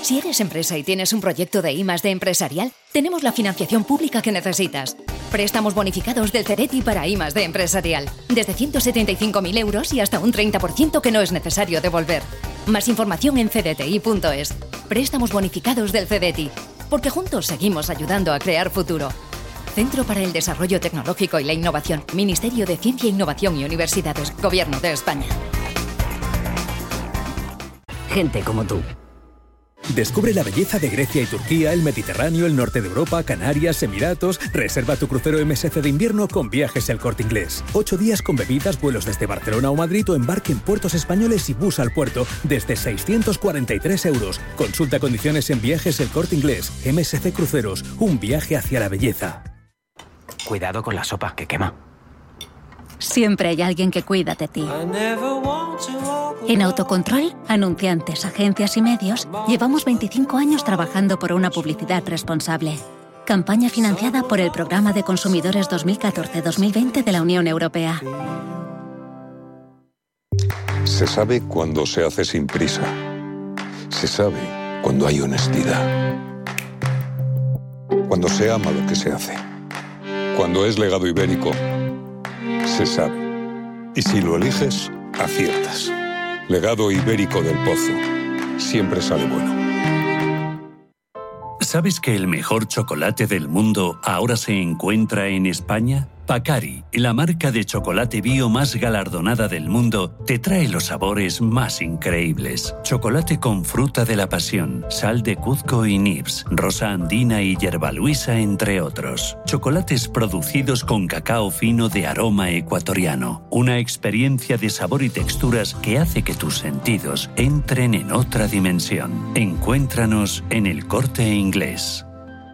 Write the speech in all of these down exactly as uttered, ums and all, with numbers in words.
Si eres empresa y tienes un proyecto de I más D empresarial, tenemos la financiación pública que necesitas. Préstamos bonificados del Cereti para I más D empresarial. Desde ciento setenta y cinco mil euros y hasta un treinta por ciento que no es necesario devolver. Más información en cdti punto es. Préstamos bonificados del Cereti. Porque juntos seguimos ayudando a crear futuro. Centro para el Desarrollo Tecnológico y la Innovación. Ministerio de Ciencia, Innovación y Universidades. Gobierno de España. Gente como tú. Descubre la belleza de Grecia y Turquía, el Mediterráneo, el norte de Europa, Canarias, Emiratos. Reserva tu crucero M S C de invierno con Viajes El Corte Inglés. Ocho días con bebidas, vuelos desde Barcelona o Madrid o embarque en puertos españoles y bus al puerto desde seiscientos cuarenta y tres euros. Consulta condiciones en Viajes El Corte Inglés. M S C Cruceros, un viaje hacia la belleza. Cuidado con la sopa, que quema. Siempre hay alguien que cuida de ti. En Autocontrol, anunciantes, agencias y medios, llevamos veinticinco años trabajando por una publicidad responsable. Campaña financiada por el Programa de Consumidores dos mil catorce dos mil veinte de la Unión Europea. Se sabe cuando se hace sin prisa. Se sabe cuando hay honestidad. Cuando se ama lo que se hace. Cuando es legado ibérico, se sabe. Y si lo eliges, aciertas. Legado ibérico del Pozo. Siempre sale bueno. ¿Sabes que el mejor chocolate del mundo ahora se encuentra en España? Pacari, la marca de chocolate bio más galardonada del mundo, te trae los sabores más increíbles. Chocolate con fruta de la pasión, sal de Cuzco y nibs, rosa andina y yerba luisa, entre otros. Chocolates producidos con cacao fino de aroma ecuatoriano. Una experiencia de sabor y texturas que hace que tus sentidos entren en otra dimensión. Encuéntranos en El Corte Inglés.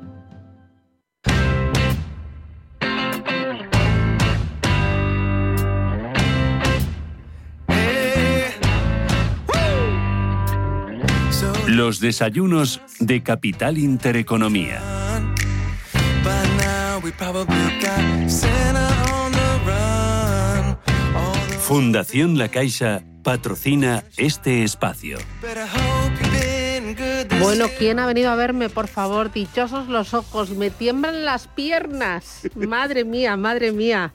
Los desayunos de Capital Intereconomía. Fundación La Caixa patrocina este espacio. Bueno, ¿quién ha venido a verme? Por favor, dichosos los ojos, me tiemblan las piernas. Madre mía, madre mía.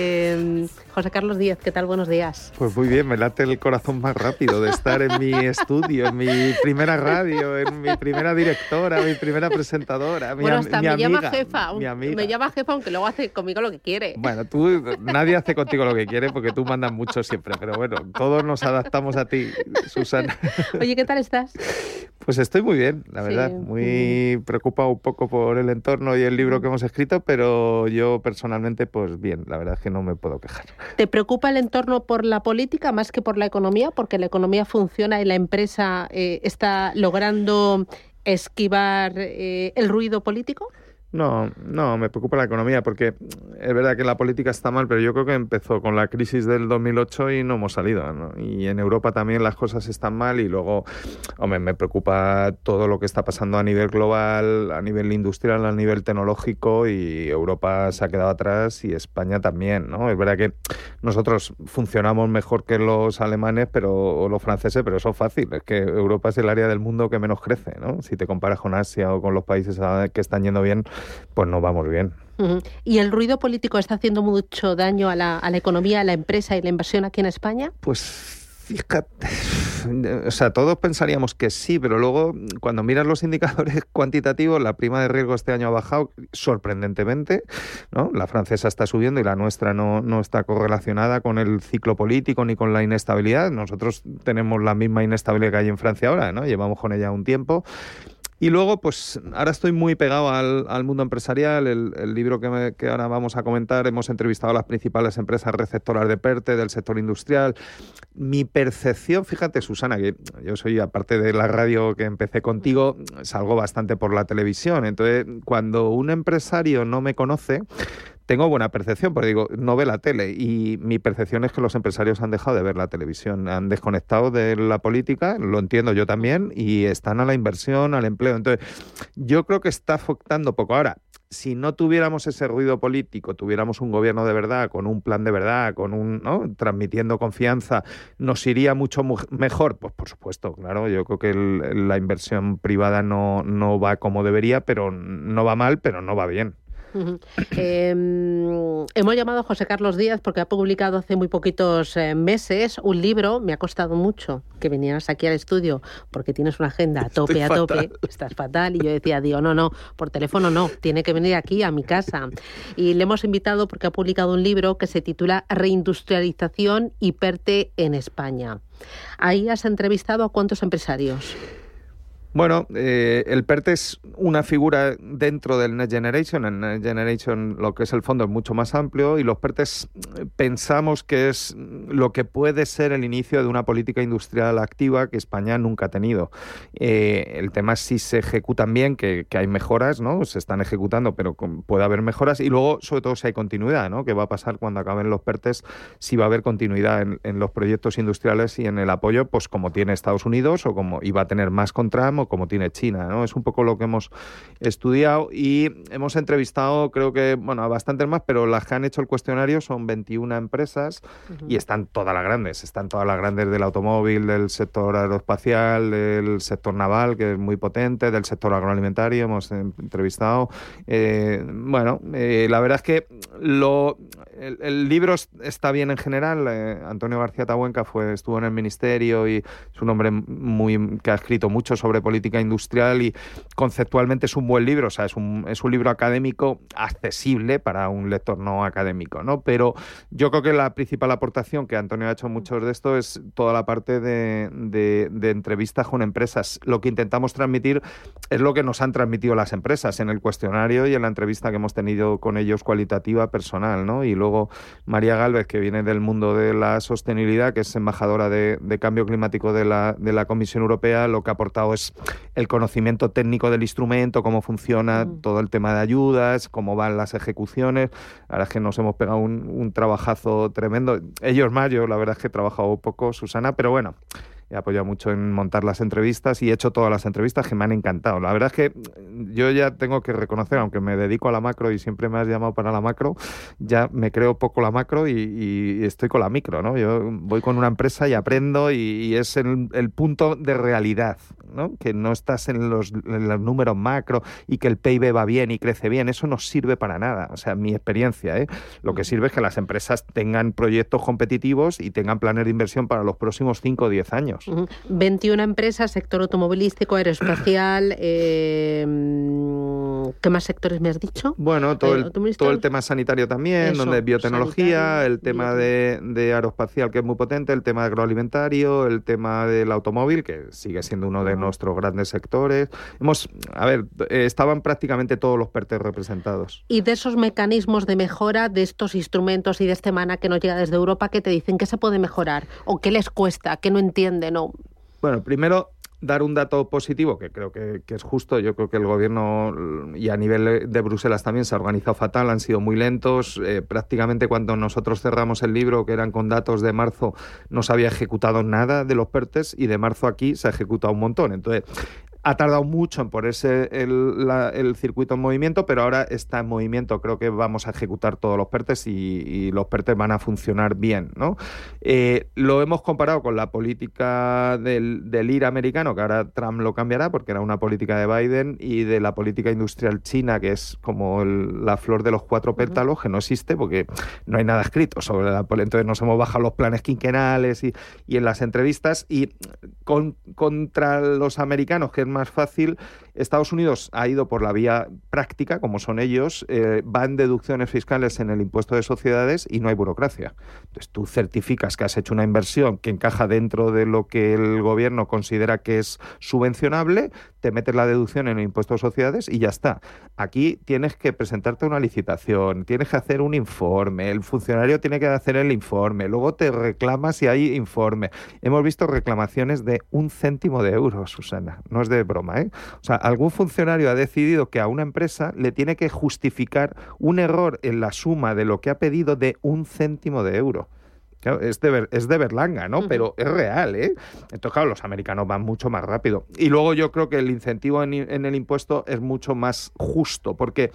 Eh, José Carlos Díez, ¿qué tal? Buenos días. Pues muy bien, me late el corazón más rápido de estar en mi estudio, en mi primera radio, en mi primera directora, mi primera presentadora, mi, bueno, hasta mi me amiga. llama jefa, mi amiga. Me llama jefa, aunque luego hace conmigo lo que quiere. Bueno, tú, nadie hace contigo lo que quiere porque tú mandas mucho siempre, pero bueno, todos nos adaptamos a ti, Susana. Oye, ¿qué tal estás? Pues estoy muy bien, la verdad, sí. Muy preocupado un poco por el entorno y el libro que hemos escrito, pero yo personalmente, pues bien, la verdad es que no me puedo quejar. ¿Te preocupa el entorno por la política más que por la economía? Porque la economía funciona y la empresa eh, está logrando esquivar eh, el ruido político. No, no, me preocupa la economía porque es verdad que la política está mal, pero yo creo que empezó con la crisis del dos mil ocho y no hemos salido, ¿no? Y en Europa también las cosas están mal y luego, hombre, me preocupa todo lo que está pasando a nivel global, a nivel industrial, a nivel tecnológico, y Europa se ha quedado atrás y España también, ¿no? Es verdad que nosotros funcionamos mejor que los alemanes pero o los franceses, pero eso es fácil, es que Europa es el área del mundo que menos crece, ¿no? Si te comparas con Asia o con los países que están yendo bien, pues no vamos bien. Uh-huh. ¿Y el ruido político está haciendo mucho daño a la, a la economía, a la empresa y la inversión aquí en España? Pues fíjate, o sea, todos pensaríamos que sí, pero luego cuando miras los indicadores cuantitativos, la prima de riesgo este año ha bajado sorprendentemente, ¿no? La francesa está subiendo y la nuestra no, no está correlacionada con el ciclo político ni con la inestabilidad. Nosotros tenemos la misma inestabilidad que hay en Francia ahora, ¿no? Llevamos con ella un tiempo. Y luego, pues ahora estoy muy pegado al, al mundo empresarial. El, el libro que, me, que ahora vamos a comentar, hemos entrevistado a las principales empresas receptoras de PERTE, del sector industrial. Mi percepción, fíjate, Susana, que yo soy, aparte de la radio que empecé contigo, salgo bastante por la televisión. Entonces, cuando un empresario no me conoce, tengo buena percepción, porque digo, no ve la tele, y mi percepción es que los empresarios han dejado de ver la televisión, han desconectado de la política, lo entiendo yo también, y están a la inversión, al empleo. Entonces, yo creo que está afectando poco. Ahora, si no tuviéramos ese ruido político, tuviéramos un gobierno de verdad, con un plan de verdad, con un, ¿no?, transmitiendo confianza, ¿nos iría mucho mu- mejor? Pues por supuesto, claro, yo creo que el, la inversión privada no, no va como debería, pero no va mal, pero no va bien. Uh-huh. Eh, hemos llamado a José Carlos Díaz porque ha publicado hace muy poquitos eh, meses un libro. Me ha costado mucho que vinieras aquí al estudio porque tienes una agenda a tope, Estoy a tope, fatal. Estás fatal. Y yo decía, digo, no, no, por teléfono no, tiene que venir aquí a mi casa. Y le hemos invitado porque ha publicado un libro que se titula Reindustrialización y PERTE en España. Ahí has entrevistado a ¿cuántos empresarios? Bueno, eh, el PERTE es una figura dentro del Next Generation. En Next Generation lo que es el fondo es mucho más amplio y los PERTEs pensamos que es lo que puede ser el inicio de una política industrial activa que España nunca ha tenido. Eh, el tema es si se ejecutan bien, que, que hay mejoras, ¿no? Se están ejecutando, pero puede haber mejoras. Y luego, sobre todo, si hay continuidad, ¿no? ¿Qué va a pasar cuando acaben los PERTEs? Si va a haber continuidad en, en los proyectos industriales y en el apoyo, pues como tiene Estados Unidos o como iba a tener más con Trump, como tiene China, ¿no? Es un poco lo que hemos estudiado y hemos entrevistado, creo que, bueno, a bastantes más, pero las que han hecho el cuestionario son veintiuna empresas uh-huh. y están todas las grandes, están todas las grandes del automóvil, del sector aeroespacial, del sector naval, que es muy potente, del sector agroalimentario, hemos entrevistado. Eh, bueno, eh, la verdad es que lo, el, el libro está bien en general. Eh, Antonio García Tabuenca fue, estuvo en el ministerio y es un hombre muy que ha escrito mucho sobre política industrial y conceptualmente es un buen libro, o sea, es un, es un libro académico accesible para un lector no académico, ¿no? Pero yo creo que la principal aportación que Antonio ha hecho muchos de esto es toda la parte de, de, de entrevistas con empresas. Lo que intentamos transmitir es lo que nos han transmitido las empresas en el cuestionario y en la entrevista que hemos tenido con ellos cualitativa personal, ¿no? Y luego María Gálvez, que viene del mundo de la sostenibilidad, que es embajadora de, de cambio climático de la, de la Comisión Europea, lo que ha aportado es el conocimiento técnico del instrumento, cómo funciona mm. todo el tema de ayudas, cómo van las ejecuciones. La verdad es que nos hemos pegado un, un trabajazo tremendo. Ellos más, yo la verdad es que he trabajado poco, Susana, pero bueno, he apoyado mucho en montar las entrevistas y he hecho todas las entrevistas que me han encantado. La verdad es que yo ya tengo que reconocer, aunque me dedico a la macro y siempre me has llamado para la macro, ya me creo poco la macro y, y estoy con la micro, ¿no? Yo voy con una empresa y aprendo y, y es el, el punto de realidad, ¿no? Que no estás en los, en los números macro y que el P I B va bien y crece bien. Eso no sirve para nada. O sea, mi experiencia, ¿eh? Lo que sirve es que las empresas tengan proyectos competitivos y tengan planes de inversión para los próximos cinco o diez años. Uh-huh. veintiuna empresas, sector automovilístico, aeroespacial, eh, ¿qué más sectores me has dicho? Bueno, todo el, todo el tema sanitario también, Eso, donde biotecnología, sanitario, el tema de, de aeroespacial, que es muy potente, el tema agroalimentario, el tema del automóvil, que sigue siendo uno de nuestros grandes sectores. Hemos, a ver, eh, estaban prácticamente todos los PERTEs representados. Y de esos mecanismos de mejora, de estos instrumentos y de este maná que nos llega desde Europa, ¿qué te dicen? ¿Qué se puede mejorar? ¿O qué les cuesta? ¿Qué no entienden? ¿O? Bueno, primero, dar un dato positivo, que creo que, que es justo. Yo creo que el gobierno, y a nivel de Bruselas también, se ha organizado fatal, han sido muy lentos. Eh, prácticamente cuando nosotros cerramos el libro, que eran con datos de marzo, no se había ejecutado nada de los PERTEs y de marzo aquí se ha ejecutado un montón. Entonces, ha tardado mucho en ponerse el, la, el circuito en movimiento, pero ahora está en movimiento. Creo que vamos a ejecutar todos los PERTEs y, y los PERTEs van a funcionar bien, ¿no? Eh, lo hemos comparado con la política del, del I R A americano, que ahora Trump lo cambiará porque era una política de Biden, y de la política industrial china, que es como el, la flor de los cuatro pétalos, que no existe porque no hay nada escrito sobre la política. Entonces nos hemos bajado los planes quinquenales y, y en las entrevistas, y con, contra los americanos, que es más fácil, Estados Unidos ha ido por la vía práctica, como son ellos, eh, van deducciones fiscales en el impuesto de sociedades y no hay burocracia. Entonces tú certificas que has hecho una inversión que encaja dentro de lo que el gobierno considera que es subvencionable, te metes la deducción en el impuesto de sociedades y ya está. Aquí tienes que presentarte una licitación, tienes que hacer un informe, el funcionario tiene que hacer el informe, luego te reclamas si hay informe. Hemos visto reclamaciones de un céntimo de euro, Susana, no es de broma, ¿eh? O sea, algún funcionario ha decidido que a una empresa le tiene que justificar un error en la suma de lo que ha pedido de un céntimo de euro. Claro, es de, ver, es de berlanga, ¿no? Uh-huh. Pero es real, ¿eh? Entonces, claro, los americanos van mucho más rápido. Y luego yo creo que el incentivo en, en el impuesto es mucho más justo, porque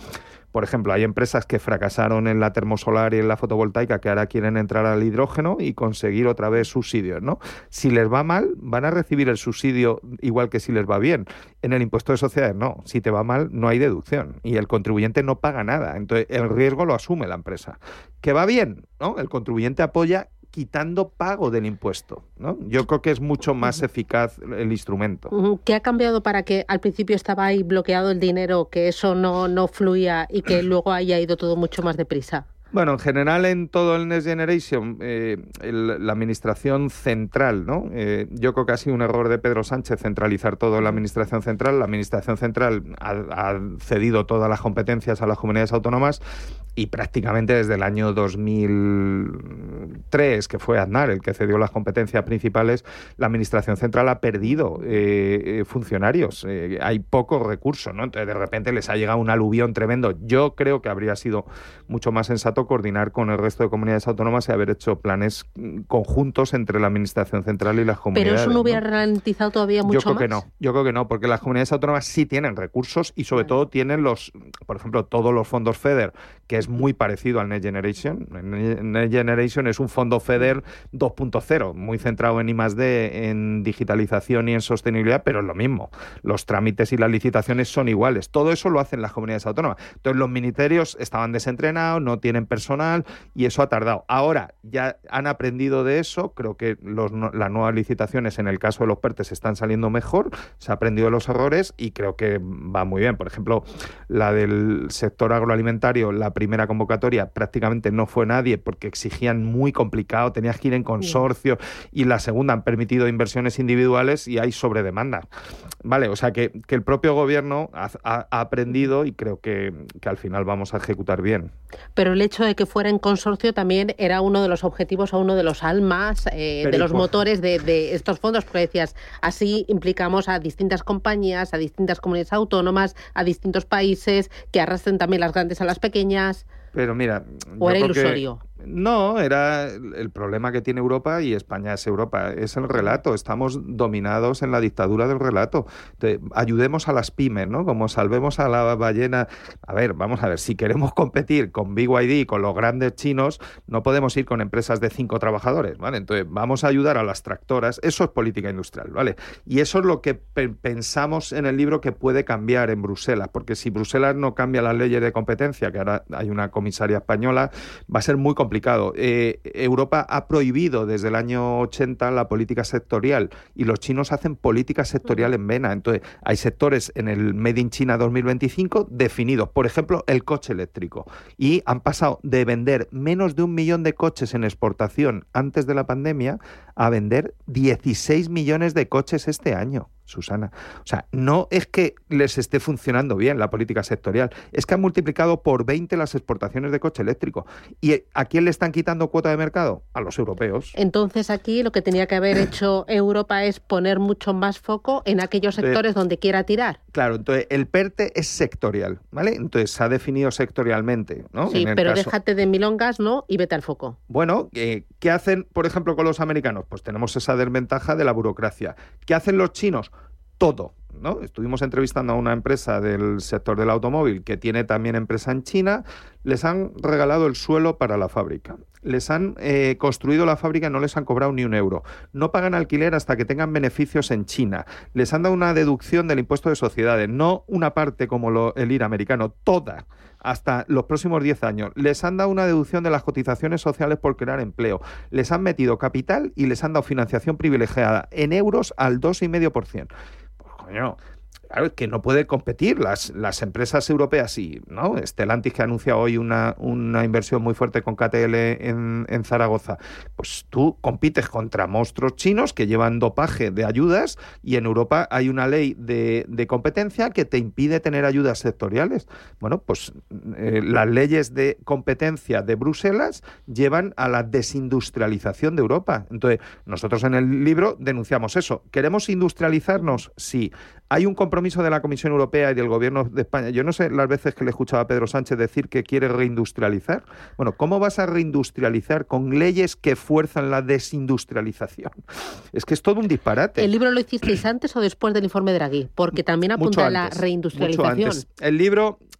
Por ejemplo, hay empresas que fracasaron en la termosolar y en la fotovoltaica que ahora quieren entrar al hidrógeno y conseguir otra vez subsidios, ¿no? Si les va mal, van a recibir el subsidio igual que si les va bien. En el impuesto de sociedades no. Si te va mal, no hay deducción y el contribuyente no paga nada. Entonces, el riesgo lo asume la empresa. ¿Que va bien? ¿No? El contribuyente apoya quitando pago del impuesto, ¿no? Yo creo que es mucho más eficaz el instrumento. ¿Qué ha cambiado para que al principio estaba ahí bloqueado el dinero, que eso no, no fluía y que luego haya ido todo mucho más deprisa? Bueno, en general en todo el Next Generation, eh, el, la administración central, ¿no? Eh, yo creo que ha sido un error de Pedro Sánchez centralizar todo en la administración central. La administración central ha, ha cedido todas las competencias a las comunidades autónomas y prácticamente desde el año dos mil tres, que fue Aznar el que cedió las competencias principales, la administración central ha perdido eh, funcionarios. Eh, hay pocos recursos, ¿no? Entonces, de repente les ha llegado un aluvión tremendo. Yo creo que habría sido mucho más sensato coordinar con el resto de comunidades autónomas y haber hecho planes conjuntos entre la administración central y las comunidades. ¿Pero eso no hubiera ¿no? ralentizado todavía mucho más? Yo creo que no, yo creo que no, porque las comunidades autónomas sí tienen recursos y sobre vale. todo tienen los, por ejemplo, todos los fondos FEDER, que es muy parecido al Next Generation. Next Generation es un fondo FEDER dos punto cero, muy centrado en I más D, en digitalización y en sostenibilidad, pero es lo mismo. Los trámites y las licitaciones son iguales. Todo eso lo hacen las comunidades autónomas. Entonces los ministerios estaban desentrenados, no tienen personal y eso ha tardado. Ahora ya han aprendido de eso, creo que los, las nuevas licitaciones en el caso de los PERTES están saliendo mejor, se ha aprendido de los errores y creo que va muy bien. Por ejemplo, la del sector agroalimentario, la primera convocatoria prácticamente no fue nadie porque exigían muy complicado, tenías que ir en consorcio y la segunda han permitido inversiones individuales y hay sobredemanda. Vale, o sea que, que el propio gobierno ha, ha, ha aprendido y creo que, que al final vamos a ejecutar bien. Pero el hecho de que fuera en consorcio también era uno de los objetivos o uno de los almas, eh, de los por... motores de, de estos fondos, porque decías, así implicamos a distintas compañías, a distintas comunidades autónomas, a distintos países, que arrastren también las grandes a las pequeñas. Pero mira... ¿O era ilusorio? Que... No, era el problema que tiene Europa y España es Europa, es el relato. Estamos dominados en la dictadura del relato. Entonces, ayudemos a las pymes, ¿no? Como salvemos a la ballena. A ver, vamos a ver, si queremos competir con B Y D, con los grandes chinos, no podemos ir con empresas de cinco trabajadores, ¿vale? Entonces, vamos a ayudar a las tractoras. Eso es política industrial, ¿vale? Y eso es lo que pe- pensamos en el libro que puede cambiar en Bruselas, porque si Bruselas no cambia las leyes de competencia, que ahora hay una comisaria española, va a ser muy complicado. Complicado. Eh, Europa ha prohibido desde el año ochenta la política sectorial y los chinos hacen política sectorial en vena. Entonces, hay sectores en el Made in China dos mil veinticinco definidos. Por ejemplo, el coche eléctrico. Y han pasado de vender menos de un millón de coches en exportación antes de la pandemia a vender dieciséis millones de coches este año. Susana. O sea, no es que les esté funcionando bien la política sectorial, es que han multiplicado por veinte las exportaciones de coche eléctrico. ¿Y a quién le están quitando cuota de mercado? A los europeos. Entonces aquí lo que tenía que haber hecho Europa es poner mucho más foco en aquellos sectores eh, donde quiera tirar. Claro, entonces el PERTE es sectorial, ¿vale? Entonces se ha definido sectorialmente, ¿no? Sí, en el pero caso... déjate de milongas, ¿no? Y vete al foco. Bueno, eh, ¿qué hacen, por ejemplo, con los americanos? Pues tenemos esa desventaja de la burocracia. ¿Qué hacen los chinos? Todo, ¿no? Estuvimos entrevistando a una empresa del sector del automóvil que tiene también empresa en China. Les han regalado el suelo para la fábrica. Les han eh, construido la fábrica y no les han cobrado ni un euro. No pagan alquiler hasta que tengan beneficios en China. Les han dado una deducción del impuesto de sociedades, no una parte como lo, el I R A americano, toda, hasta los próximos diez años. Les han dado una deducción de las cotizaciones sociales por crear empleo. Les han metido capital y les han dado financiación privilegiada en euros al dos coma cinco por ciento. Pues coño... Claro, es que no puede competir las, las empresas europeas y, ¿no? Stellantis, que ha anunciado hoy una, una inversión muy fuerte con K T L en, en Zaragoza. Pues tú compites contra monstruos chinos que llevan dopaje de ayudas y en Europa hay una ley de, de competencia que te impide tener ayudas sectoriales. Bueno, pues eh, las leyes de competencia de Bruselas llevan a la desindustrialización de Europa. Entonces, nosotros en el libro denunciamos eso. ¿Queremos industrializarnos? Sí. Hay un compromiso de la Comisión Europea y del Gobierno de España. Yo no sé las veces que le escuchaba a Pedro Sánchez decir que quiere reindustrializar. Bueno, ¿cómo vas a reindustrializar con leyes que fuerzan la desindustrialización? Es que es todo un disparate. ¿El libro lo hicisteis antes o después del informe Draghi? Porque también apunta a la reindustrialización. Mucho antes. El libro...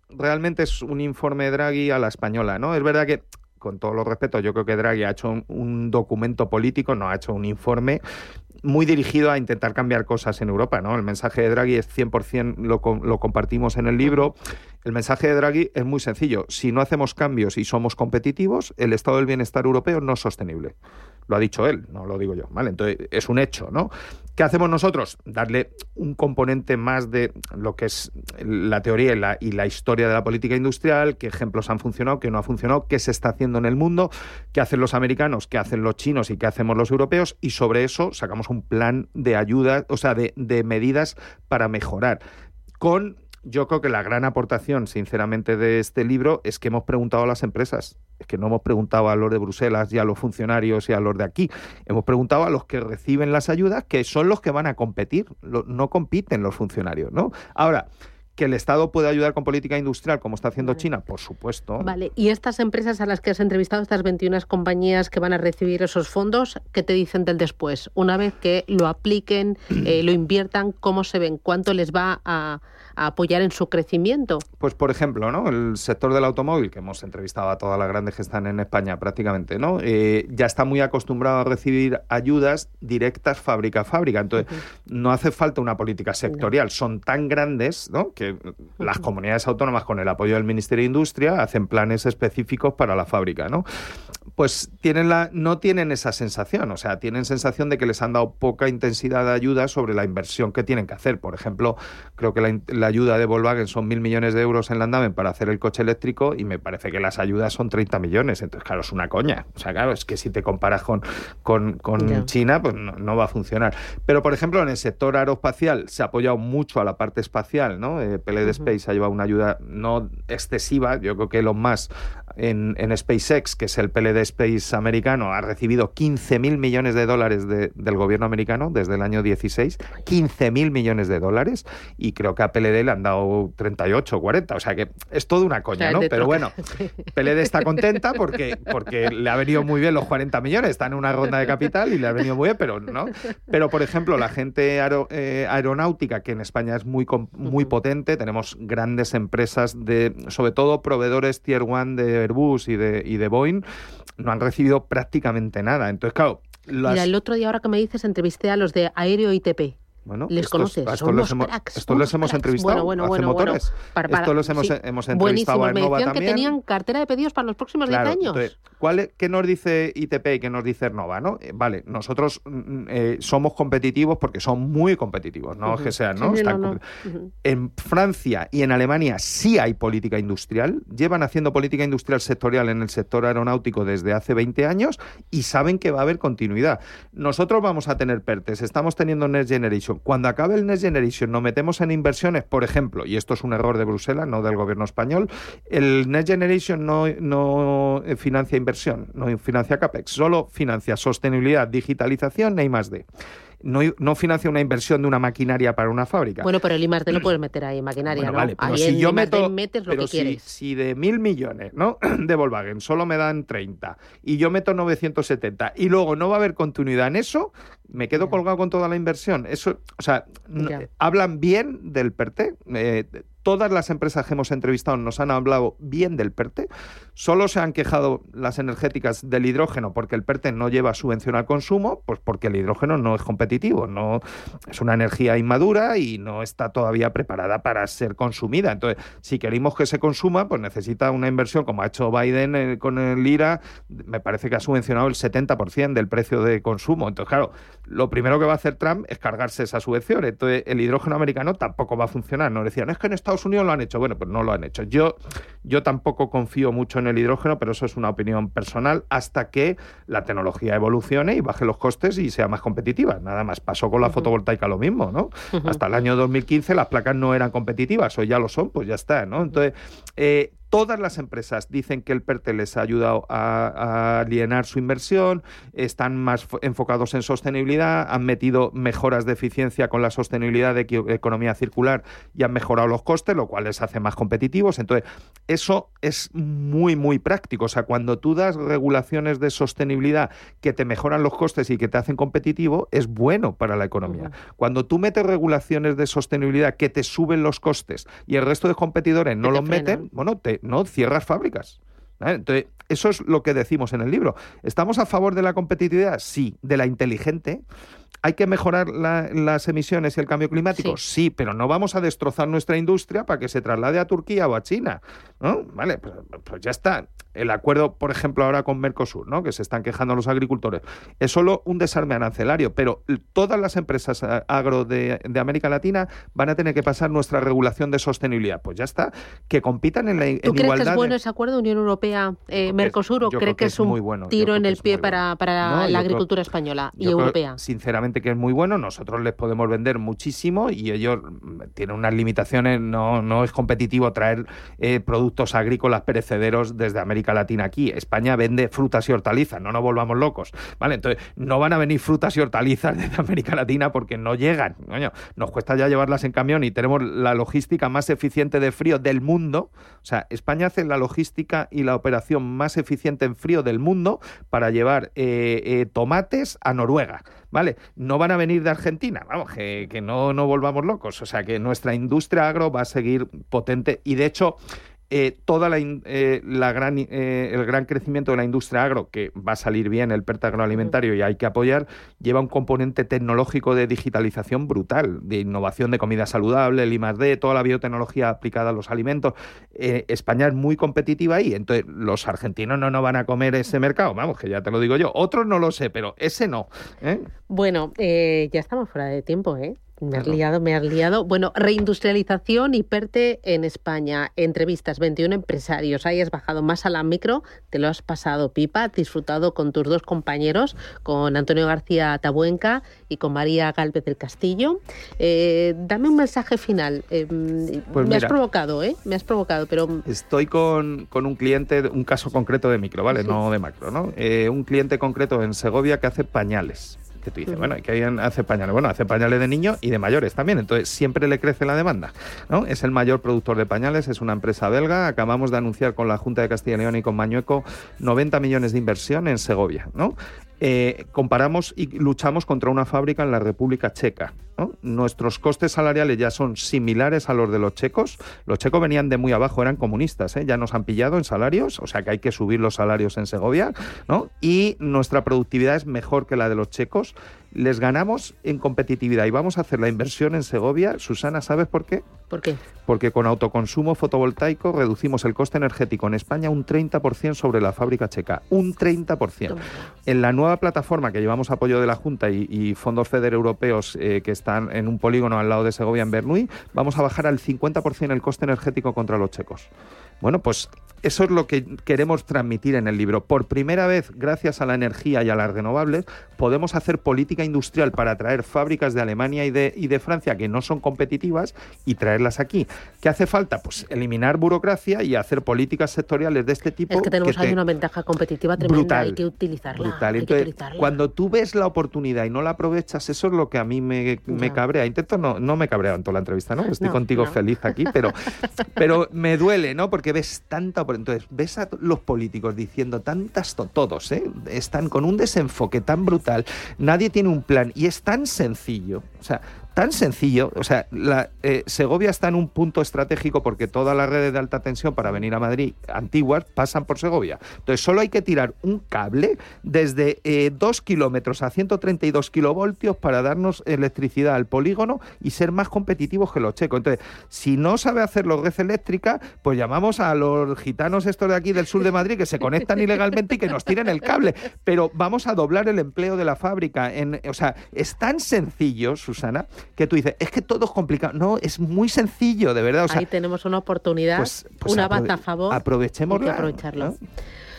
realmente es un informe de Draghi a la española, ¿no? Es verdad que, con todos los respetos, yo creo que Draghi ha hecho un, un documento político, no ha hecho un informe muy dirigido a intentar cambiar cosas en Europa, ¿no? El mensaje de Draghi es cien por ciento, lo, lo compartimos en el libro. El mensaje de Draghi es muy sencillo. Si no hacemos cambios y somos competitivos, el estado del bienestar europeo no es sostenible. Lo ha dicho él, no lo digo yo, ¿vale? Entonces, es un hecho, ¿no? ¿Qué hacemos nosotros? Darle un componente más de lo que es la teoría y la, y la historia de la política industrial, qué ejemplos han funcionado, qué no ha funcionado, qué se está haciendo en el mundo, qué hacen los americanos, qué hacen los chinos y qué hacemos los europeos, y sobre eso sacamos un plan de ayuda, o sea, de, de medidas para mejorar. Con... Yo creo que la gran aportación, sinceramente, de este libro es que hemos preguntado a las empresas. Es que no hemos preguntado a los de Bruselas y a los funcionarios y a los de aquí. Hemos preguntado a los que reciben las ayudas, que son los que van a competir. No compiten los funcionarios, ¿no? Ahora, ¿que el Estado puede ayudar con política industrial, como está haciendo vale. China? Por supuesto. Vale. ¿Y estas empresas a las que has entrevistado, estas veintiuna compañías que van a recibir esos fondos, qué te dicen del después? Una vez que lo apliquen, eh, lo inviertan, ¿cómo se ven? ¿Cuánto les va a, a apoyar en su crecimiento? Pues, por ejemplo, ¿no? El sector del automóvil, que hemos entrevistado a todas las grandes que están en España prácticamente, ¿no? Eh, ya está muy acostumbrado a recibir ayudas directas fábrica a fábrica. Entonces, uh-huh. no hace falta una política sectorial. No. Son tan grandes, ¿no?, que las comunidades autónomas, con el apoyo del Ministerio de Industria, hacen planes específicos para la fábrica, ¿no? Pues tienen la, no tienen esa sensación, o sea, tienen sensación de que les han dado poca intensidad de ayuda sobre la inversión que tienen que hacer. Por ejemplo, creo que la, la ayuda de Volkswagen son mil millones de euros en Landaven para hacer el coche eléctrico, y me parece que las ayudas son treinta millones. Entonces, claro, es una coña. O sea, claro, es que si te comparas con, con, con yeah. China, pues no, no va a funcionar. Pero, por ejemplo, en el sector aeroespacial se ha apoyado mucho a la parte espacial, ¿no? Eh, P L D Space uh-huh. ha llevado una ayuda no excesiva. Yo creo que Elon Musk en, en SpaceX, que es el P L D Space americano, ha recibido quince mil millones de dólares de, del gobierno americano desde el año dieciséis. quince mil millones de dólares. Y creo que a P L D le han dado treinta y ocho o cuarenta. O sea que es todo una coña, ¿no? Pero bueno, P L D está contenta porque, porque le ha venido muy bien los cuarenta millones. Está en una ronda de capital y le ha venido muy bien, pero no. Pero, por ejemplo, la gente aero, eh, aeronáutica, que en España es muy, muy potente, tenemos grandes empresas, de, sobre todo proveedores Tier One de Airbus y de, y de Boeing, no han recibido prácticamente nada. Entonces, claro... Las... Mira, el otro día, ahora que me dices, entrevisté a los de Aéreo I T P. Bueno, ¿les estos, conoces? Estos Son los unos hemos, cracks. Estos los hemos entrevistado bueno, bueno, hace bueno, motores. Bueno, para, para, estos los hemos, sí, hemos entrevistado a Ennova también. Que tenían cartera de pedidos para los próximos claro, diez años. Entonces, ¿cuál es, ¿qué nos dice I T P y qué nos dice Ennova, ¿no? Eh, vale, nosotros eh, somos competitivos porque son muy competitivos, no uh-huh. que sean, ¿no? Sí, Están no, no. Uh-huh. En Francia y en Alemania sí hay política industrial. Llevan haciendo política industrial sectorial en el sector aeronáutico desde hace veinte años y saben que va a haber continuidad. Nosotros vamos a tener PERTES, estamos teniendo Next Generation. Cuando acabe el Next Generation nos metemos en inversiones, por ejemplo, y esto es un error de Bruselas, no del gobierno español, el Next Generation no, no financia inversión, no financia CAPEX, solo financia sostenibilidad, digitalización e I más D. No, no financia una inversión de una maquinaria para una fábrica. Bueno, pero el I más D lo puedes meter ahí, maquinaria, bueno, ¿no? Vale, pero ahí si yo I más D meto, metes lo pero que si, quieres. Si de mil millones, ¿no? de Volkswagen solo me dan treinta y yo meto novecientos setenta y luego no va a haber continuidad en eso, me quedo yeah. colgado con toda la inversión. Eso, o sea, yeah. n- hablan bien del PERTE. Eh, Todas las empresas que hemos entrevistado nos han hablado bien del PERTE. Solo se han quejado las energéticas del hidrógeno porque el PERTE no lleva subvención al consumo, pues porque el hidrógeno no es competitivo, no es una energía inmadura y no está todavía preparada para ser consumida. Entonces, si queremos que se consuma, pues necesita una inversión, como ha hecho Biden eh, con el I R A, me parece que ha subvencionado el setenta por ciento del precio de consumo. Entonces, claro, lo primero que va a hacer Trump es cargarse esa subvención. Entonces, el hidrógeno americano tampoco va a funcionar. Nos decían, es que en Estados Unidos lo han hecho. Bueno, pues no lo han hecho. Yo, yo tampoco confío mucho en el hidrógeno, pero eso es una opinión personal, hasta que la tecnología evolucione y baje los costes y sea más competitiva. Nada más. Pasó con la uh-huh. fotovoltaica lo mismo, ¿no? Uh-huh. Hasta el año dos mil quince las placas no eran competitivas, hoy ya lo son, pues ya está, ¿no? Entonces, eh, Todas las empresas dicen que el PERTE les ha ayudado a, a alienar su inversión, están más enfocados en sostenibilidad, han metido mejoras de eficiencia con la sostenibilidad de economía circular y han mejorado los costes, lo cual les hace más competitivos. Entonces, eso es muy, muy práctico. O sea, cuando tú das regulaciones de sostenibilidad que te mejoran los costes y que te hacen competitivo, es bueno para la economía. Uh-huh. Cuando tú metes regulaciones de sostenibilidad que te suben los costes y el resto de competidores no los meten, bueno, te no cierras fábricas. ¿Vale? Entonces, eso es lo que decimos en el libro. ¿Estamos a favor de la competitividad? Sí. ¿De la inteligente? ¿Hay que mejorar la, las emisiones y el cambio climático? Sí. sí, pero no vamos a destrozar nuestra industria para que se traslade a Turquía o a China, ¿no? Vale, pues, pues ya está. El acuerdo, por ejemplo, ahora con Mercosur, ¿no? Que se están quejando los agricultores, es solo un desarme arancelario, pero todas las empresas agro de, de América Latina van a tener que pasar nuestra regulación de sostenibilidad. Pues ya está, que compitan en la en ¿Tú crees igualdad que es bueno de... ese acuerdo Unión Europea eh, Mercosur o crees que es un bueno. tiro en el pie bueno. para, para no, la agricultura creo, española y europea? Creo, sinceramente, que es muy bueno. Nosotros les podemos vender muchísimo y ellos tienen unas limitaciones. No, no es competitivo traer eh, productos agrícolas perecederos desde América Latina aquí. España vende frutas y hortalizas, no nos volvamos locos, ¿vale? Entonces, no van a venir frutas y hortalizas desde América Latina porque no llegan. Coño, nos cuesta ya llevarlas en camión y tenemos la logística más eficiente de frío del mundo. O sea, España hace la logística y la operación más eficiente en frío del mundo para llevar eh, eh, tomates a Noruega, ¿vale? No van a venir de Argentina, vamos, que, que no, no volvamos locos. O sea, que nuestra industria agro va a seguir potente y, de hecho, Eh, toda la, eh, la gran, eh, el gran crecimiento de la industria agro, que va a salir bien el PERTE agroalimentario y hay que apoyar, lleva un componente tecnológico de digitalización brutal, de innovación de comida saludable, el I más D, toda la biotecnología aplicada a los alimentos. Eh, España es muy competitiva ahí, entonces los argentinos no nos van a comer ese mercado, vamos, que ya te lo digo yo. Otros no lo sé, pero ese no. ¿eh? Bueno, eh, ya estamos fuera de tiempo, ¿eh? Me has liado, me has liado. Bueno, reindustrialización y PERTE en España. Entrevistas, veintiún empresarios. Ahí has bajado más a la micro, te lo has pasado pipa, has disfrutado con tus dos compañeros, con Antonio García Tabuenca y con María Gálvez del Castillo. Eh, dame un mensaje final. Eh, pues me mira, has provocado, ¿eh? Me has provocado, pero... Estoy con, con un cliente, un caso concreto de micro, ¿vale? Sí. No de macro, ¿no? Eh, un cliente concreto en Segovia que hace pañales. Que tú dices, uh-huh. bueno, que alguien hace pañales. Bueno, hace pañales de niños y de mayores también, entonces siempre le crece la demanda, ¿no? Es el mayor productor de pañales, es una empresa belga. Acabamos de anunciar con la Junta de Castilla y León y con Mañueco noventa millones de inversión en Segovia, ¿no? Eh, comparamos y luchamos contra una fábrica en la República Checa, ¿no? Nuestros costes salariales ya son similares a los de los checos. Los checos venían de muy abajo, eran comunistas, ¿eh? Ya nos han pillado en salarios, o sea que hay que subir los salarios en Segovia, ¿no? Y nuestra productividad es mejor que la de los checos. Les ganamos en competitividad y vamos a hacer la inversión en Segovia. Susana, ¿sabes por qué? ¿Por qué? Porque con autoconsumo fotovoltaico reducimos el coste energético en España un treinta por ciento sobre la fábrica checa. Un treinta por ciento. En la nueva plataforma que llevamos apoyo de la Junta y, y fondos FEDER europeos eh, que están en un polígono al lado de Segovia, en Bernuy, vamos a bajar al cincuenta por ciento el coste energético contra los checos. Bueno, pues eso es lo que queremos transmitir en el libro. Por primera vez, gracias a la energía y a las renovables, podemos hacer política industrial para traer fábricas de Alemania y de, y de Francia que no son competitivas y traerlas aquí. ¿Qué hace falta? Pues eliminar burocracia y hacer políticas sectoriales de este tipo. Es que tenemos que ahí te... una ventaja competitiva tremenda, brutal, hay que utilizarla. Brutal. Hay Entonces, que utilizarla. Cuando tú ves la oportunidad y no la aprovechas, eso es lo que a mí me, me cabrea. Intento no, no me cabrea en toda la entrevista, ¿no? Estoy no, contigo no. feliz aquí, pero, pero me duele, ¿no? Porque ves tanta... Entonces, ves a los políticos diciendo tantas... To- todos, ¿eh? Están con un desenfoque tan brutal, nadie tiene un plan y es tan sencillo, o sea... Tan sencillo, o sea, la, eh, Segovia está en un punto estratégico porque todas las redes de alta tensión para venir a Madrid antiguas pasan por Segovia. Entonces solo hay que tirar un cable desde eh, dos kilómetros a ciento treinta y dos kilovoltios para darnos electricidad al polígono y ser más competitivos que los checos. Entonces, si no sabe hacerlo red eléctrica, pues llamamos a los gitanos estos de aquí del sur de Madrid que se conectan ilegalmente y que nos tiren el cable. Pero vamos a doblar el empleo de la fábrica. En, o sea, es tan sencillo, Susana, que tú dices, es que todo es complicado. No, es muy sencillo, de verdad. O sea, ahí tenemos una oportunidad, pues, pues una aprove- bata a favor. Aprovechémosla. Hay que aprovecharlo. ¿No?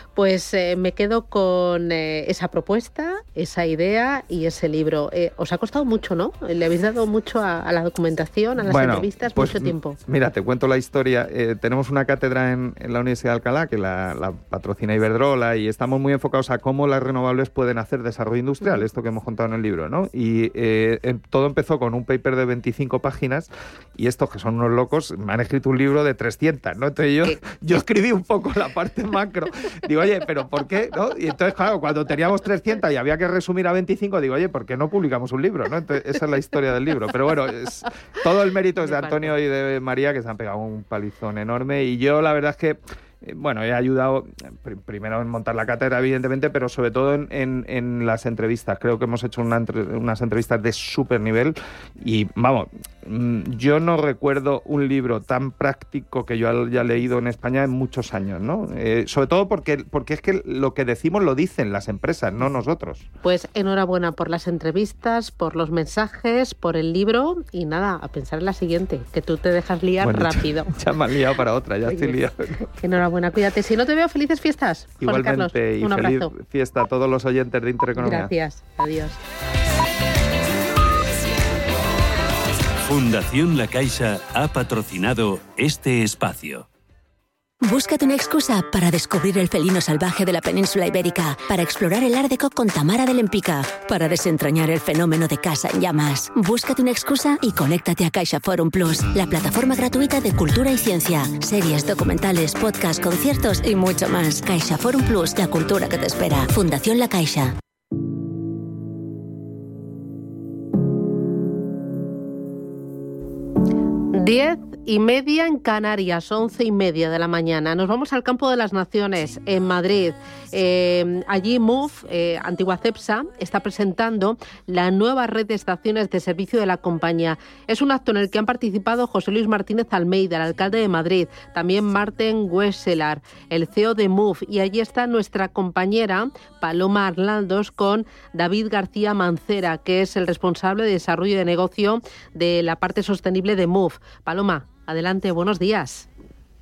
Pues eh, me quedo con eh, esa propuesta, esa idea y ese libro. Eh, os ha costado mucho, ¿no? Le habéis dado mucho a, a la documentación, a las bueno, entrevistas, pues, mucho tiempo. Mira, te cuento la historia. Eh, tenemos una cátedra en, en la Universidad de Alcalá que la, la patrocina Iberdrola y estamos muy enfocados a cómo las renovables pueden hacer desarrollo industrial, uh-huh. esto que hemos contado en el libro, ¿no? Y eh, eh, todo empezó con un paper de veinticinco páginas y estos que son unos locos me han escrito un libro de trescientas, ¿no? Entonces yo, yo escribí un poco la parte macro. Digo, oye, ¿pero por qué? ¿No? Y entonces, claro, cuando teníamos trescientas y había que resumir a veinticinco, digo, oye, ¿por qué no publicamos un libro? ¿No? Entonces, esa es la historia del libro. Pero bueno, es, todo el mérito es de Antonio y de María, que se han pegado un palizón enorme. Y yo, la verdad es que bueno, he ayudado pr- primero en montar la cátedra, evidentemente, pero sobre todo en, en, en las entrevistas. Creo que hemos hecho una entre- unas entrevistas de súper nivel y, vamos, yo no recuerdo un libro tan práctico que yo haya leído en España en muchos años, ¿no? Eh, sobre todo porque, porque es que lo que decimos lo dicen las empresas, no nosotros. Pues enhorabuena por las entrevistas, por los mensajes, por el libro y nada, a pensar en la siguiente, que tú te dejas liar bueno, rápido. Ya, ya me han liado para otra, ya Oye, estoy liado. Enhorabuena, cuídate. Si no te veo, felices fiestas. Igualmente, Carlos, y un feliz abrazo. fiesta a todos los oyentes de Intereconomía. Gracias, adiós. Fundación La Caixa ha patrocinado este espacio. Búscate una excusa para descubrir el felino salvaje de la península ibérica, para explorar el Art Deco con Tamara de Lempicka, para desentrañar el fenómeno de Casa en Llamas. Búscate una excusa y conéctate a Caixa Forum Plus, la plataforma gratuita de cultura y ciencia, series, documentales, podcasts, conciertos y mucho más. Caixa Forum Plus, la cultura que te espera. Fundación La Caixa. Diez y media en Canarias, once y media de la mañana. Nos vamos al Campo de las Naciones, en Madrid. Eh, allí Move, eh, antigua Cepsa, está presentando la nueva red de estaciones de servicio de la compañía. Es un acto en el que han participado José Luis Martínez Almeida, el alcalde de Madrid, también Marten Wesselar, el C E O de Move, y allí está nuestra compañera Paloma Arnaldos con David García Mancera, que es el responsable de desarrollo de negocio de la parte sostenible de Move. Paloma, adelante, buenos días.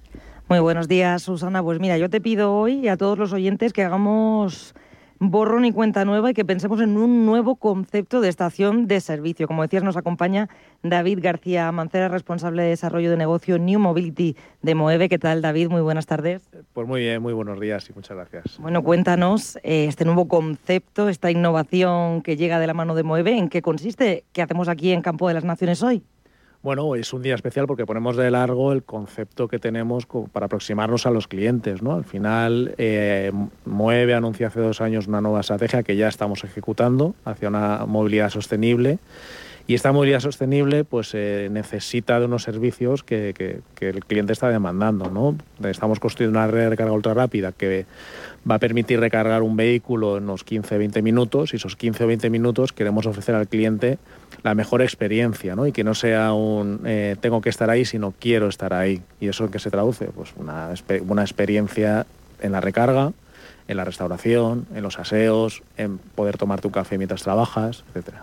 Muy buenos días, Susana. Pues mira, yo te pido hoy a todos los oyentes que hagamos borrón y cuenta nueva y que pensemos en un nuevo concepto de estación de servicio. Como decías, nos acompaña David García Mancera, responsable de desarrollo de negocio New Mobility de Moeve. ¿Qué tal, David? Muy buenas tardes. Pues muy bien, muy buenos días y muchas gracias. Bueno, cuéntanos eh, este nuevo concepto, esta innovación que llega de la mano de Moeve, ¿en qué consiste? ¿Qué hacemos aquí en Campo de las Naciones hoy? Bueno, es un día especial porque ponemos de largo el concepto que tenemos para aproximarnos a los clientes, ¿no? Al final, eh, Moeve anunció hace dos años una nueva estrategia que ya estamos ejecutando hacia una movilidad sostenible. Y esta movilidad sostenible pues eh, necesita de unos servicios que, que, que el cliente está demandando, ¿no? Estamos construyendo una red de recarga ultra rápida que va a permitir recargar un vehículo en unos quince a veinte minutos, y esos quince o veinte minutos queremos ofrecer al cliente la mejor experiencia, ¿no? Y que no sea un eh, tengo que estar ahí, sino quiero estar ahí. ¿Y eso en qué se traduce? Pues una, una experiencia en la recarga, en la restauración, en los aseos, en poder tomarte un café mientras trabajas, etcétera.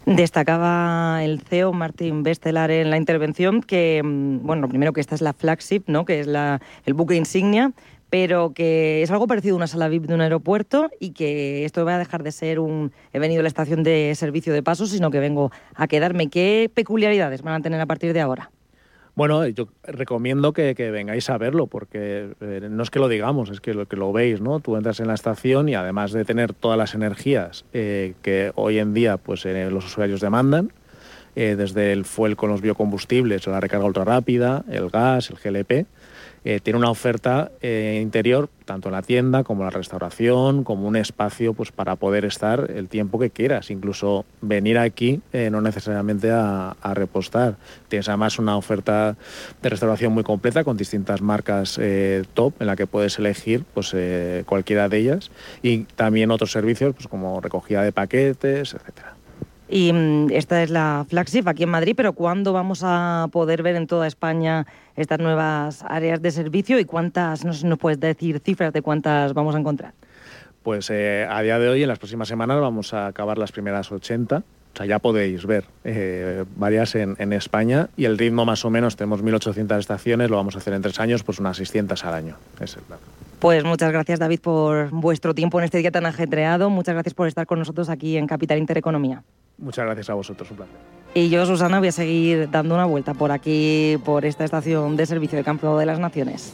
Destacaba el C E O Martin Wesselar en la intervención que, bueno, primero que esta es la flagship, ¿no? Que es la, el buque insignia, pero que es algo parecido a una sala V I P de un aeropuerto y que esto va a dejar de ser un he venido a la estación de servicio de paso, sino que vengo a quedarme. ¿Qué peculiaridades van a tener a partir de ahora? Bueno, yo recomiendo que, que vengáis a verlo, porque eh, no es que lo digamos, es que lo, que lo veis, ¿no? Tú entras en la estación y además de tener todas las energías eh, que hoy en día pues, eh, los usuarios demandan, eh, desde el fuel con los biocombustibles, la recarga ultra rápida, el gas, el G L P, eh, tiene una oferta eh, interior, tanto en la tienda como en la restauración, como un espacio pues, para poder estar el tiempo que quieras, incluso venir aquí eh, no necesariamente a, a repostar. Tienes además una oferta de restauración muy completa con distintas marcas eh, top en la que puedes elegir pues, eh, cualquiera de ellas, y también otros servicios pues, como recogida de paquetes, etcétera. Y esta es la flagship aquí en Madrid, pero ¿cuándo vamos a poder ver en toda España estas nuevas áreas de servicio y cuántas, no sé si nos puedes decir cifras de cuántas vamos a encontrar? Pues eh, a día de hoy, en las próximas semanas, vamos a acabar las primeras ochenta. O sea, ya podéis ver eh, varias en, en España, y el ritmo más o menos, tenemos mil ochocientas estaciones, lo vamos a hacer en tres años, pues unas seiscientas al año. Es el plan. Pues muchas gracias, David, por vuestro tiempo en este día tan ajetreado. Muchas gracias por estar con nosotros aquí en Capital Intereconomía. Muchas gracias a vosotros, un placer. Y yo, Susana, voy a seguir dando una vuelta por aquí, por esta estación de servicio de Campo de las Naciones.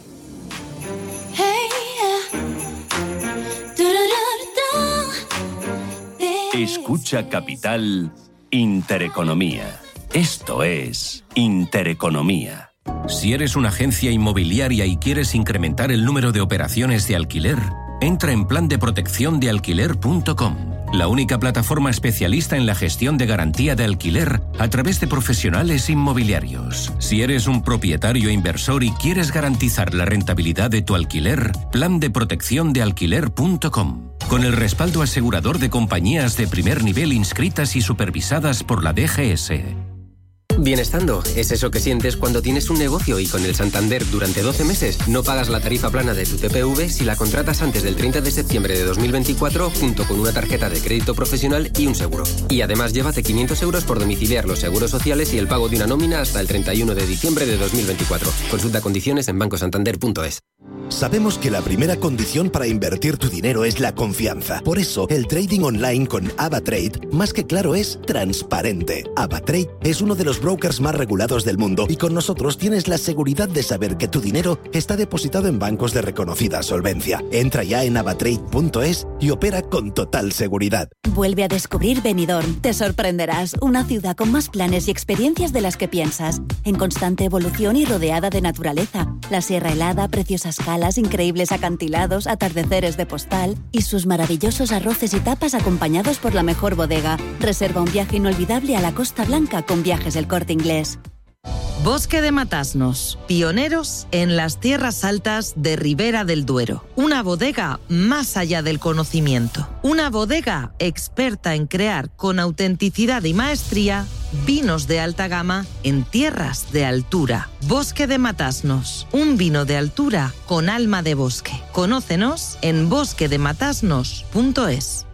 Escucha Capital Intereconomía. Esto es Intereconomía. Si eres una agencia inmobiliaria y quieres incrementar el número de operaciones de alquiler, entra en plan de protección de alquiler punto com, la única plataforma especialista en la gestión de garantía de alquiler a través de profesionales inmobiliarios. Si eres un propietario inversor y quieres garantizar la rentabilidad de tu alquiler, plan de protección de alquiler punto com, con el respaldo asegurador de compañías de primer nivel inscritas y supervisadas por la D G S. Bienestando es eso que sientes cuando tienes un negocio y con el Santander durante doce meses no pagas la tarifa plana de tu T P V si la contratas antes del treinta de septiembre de dos mil veinticuatro junto con una tarjeta de crédito profesional y un seguro. Y además llévate quinientos euros por domiciliar los seguros sociales y el pago de una nómina hasta el treinta y uno de diciembre de dos mil veinticuatro. Consulta condiciones en banco santander punto es. Sabemos que la primera condición para invertir tu dinero es la confianza. Por eso, el trading online con AvaTrade, más que claro, es transparente. AvaTrade es uno de los brokers más regulados del mundo y con nosotros tienes la seguridad de saber que tu dinero está depositado en bancos de reconocida solvencia. Entra ya en avatrade punto es y opera con total seguridad. Vuelve a descubrir Benidorm. Te sorprenderás. Una ciudad con más planes y experiencias de las que piensas. En constante evolución y rodeada de naturaleza. La Sierra Helada, preciosas calas, increíbles acantilados, atardeceres de postal y sus maravillosos arroces y tapas acompañados por la mejor bodega. Reserva un viaje inolvidable a la Costa Blanca con Viajes El Corte Inglés. Bosque de Matasnos, pioneros en las tierras altas de Ribera del Duero. Una bodega más allá del conocimiento. Una bodega experta en crear con autenticidad y maestría vinos de alta gama en tierras de altura. Bosque de Matasnos, un vino de altura con alma de bosque. Conócenos en bosque de matasnos punto es.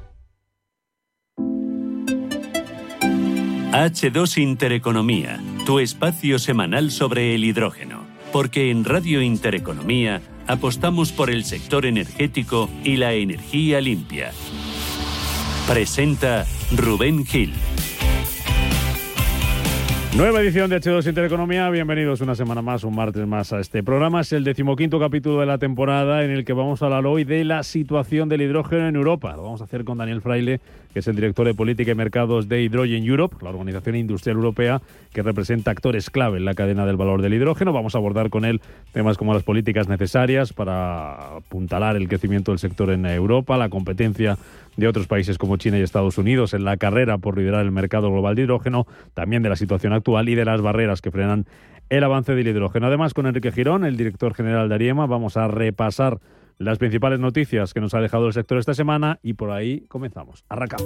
H dos Intereconomía, tu espacio semanal sobre el hidrógeno. Porque en Radio Intereconomía apostamos por el sector energético y la energía limpia. Presenta Rubén Gil. Nueva edición de H dos Intereconomía, bienvenidos una semana más, un martes más a este programa. Es el decimoquinto capítulo de la temporada en el que vamos a hablar hoy de la situación del hidrógeno en Europa. Lo vamos a hacer con Daniel Fraile, que es el director de Política y Mercados de Hydrogen Europe, la organización industrial europea que representa actores clave en la cadena del valor del hidrógeno. Vamos a abordar con él temas como las políticas necesarias para apuntalar el crecimiento del sector en Europa, la competencia de otros países como China y Estados Unidos en la carrera por liderar el mercado global de hidrógeno, también de la situación actual y de las barreras que frenan el avance del hidrógeno. Además, con Enrique Girón, el director general de Ariema, vamos a repasar las principales noticias que nos ha dejado el sector esta semana y por ahí comenzamos. Arrancamos.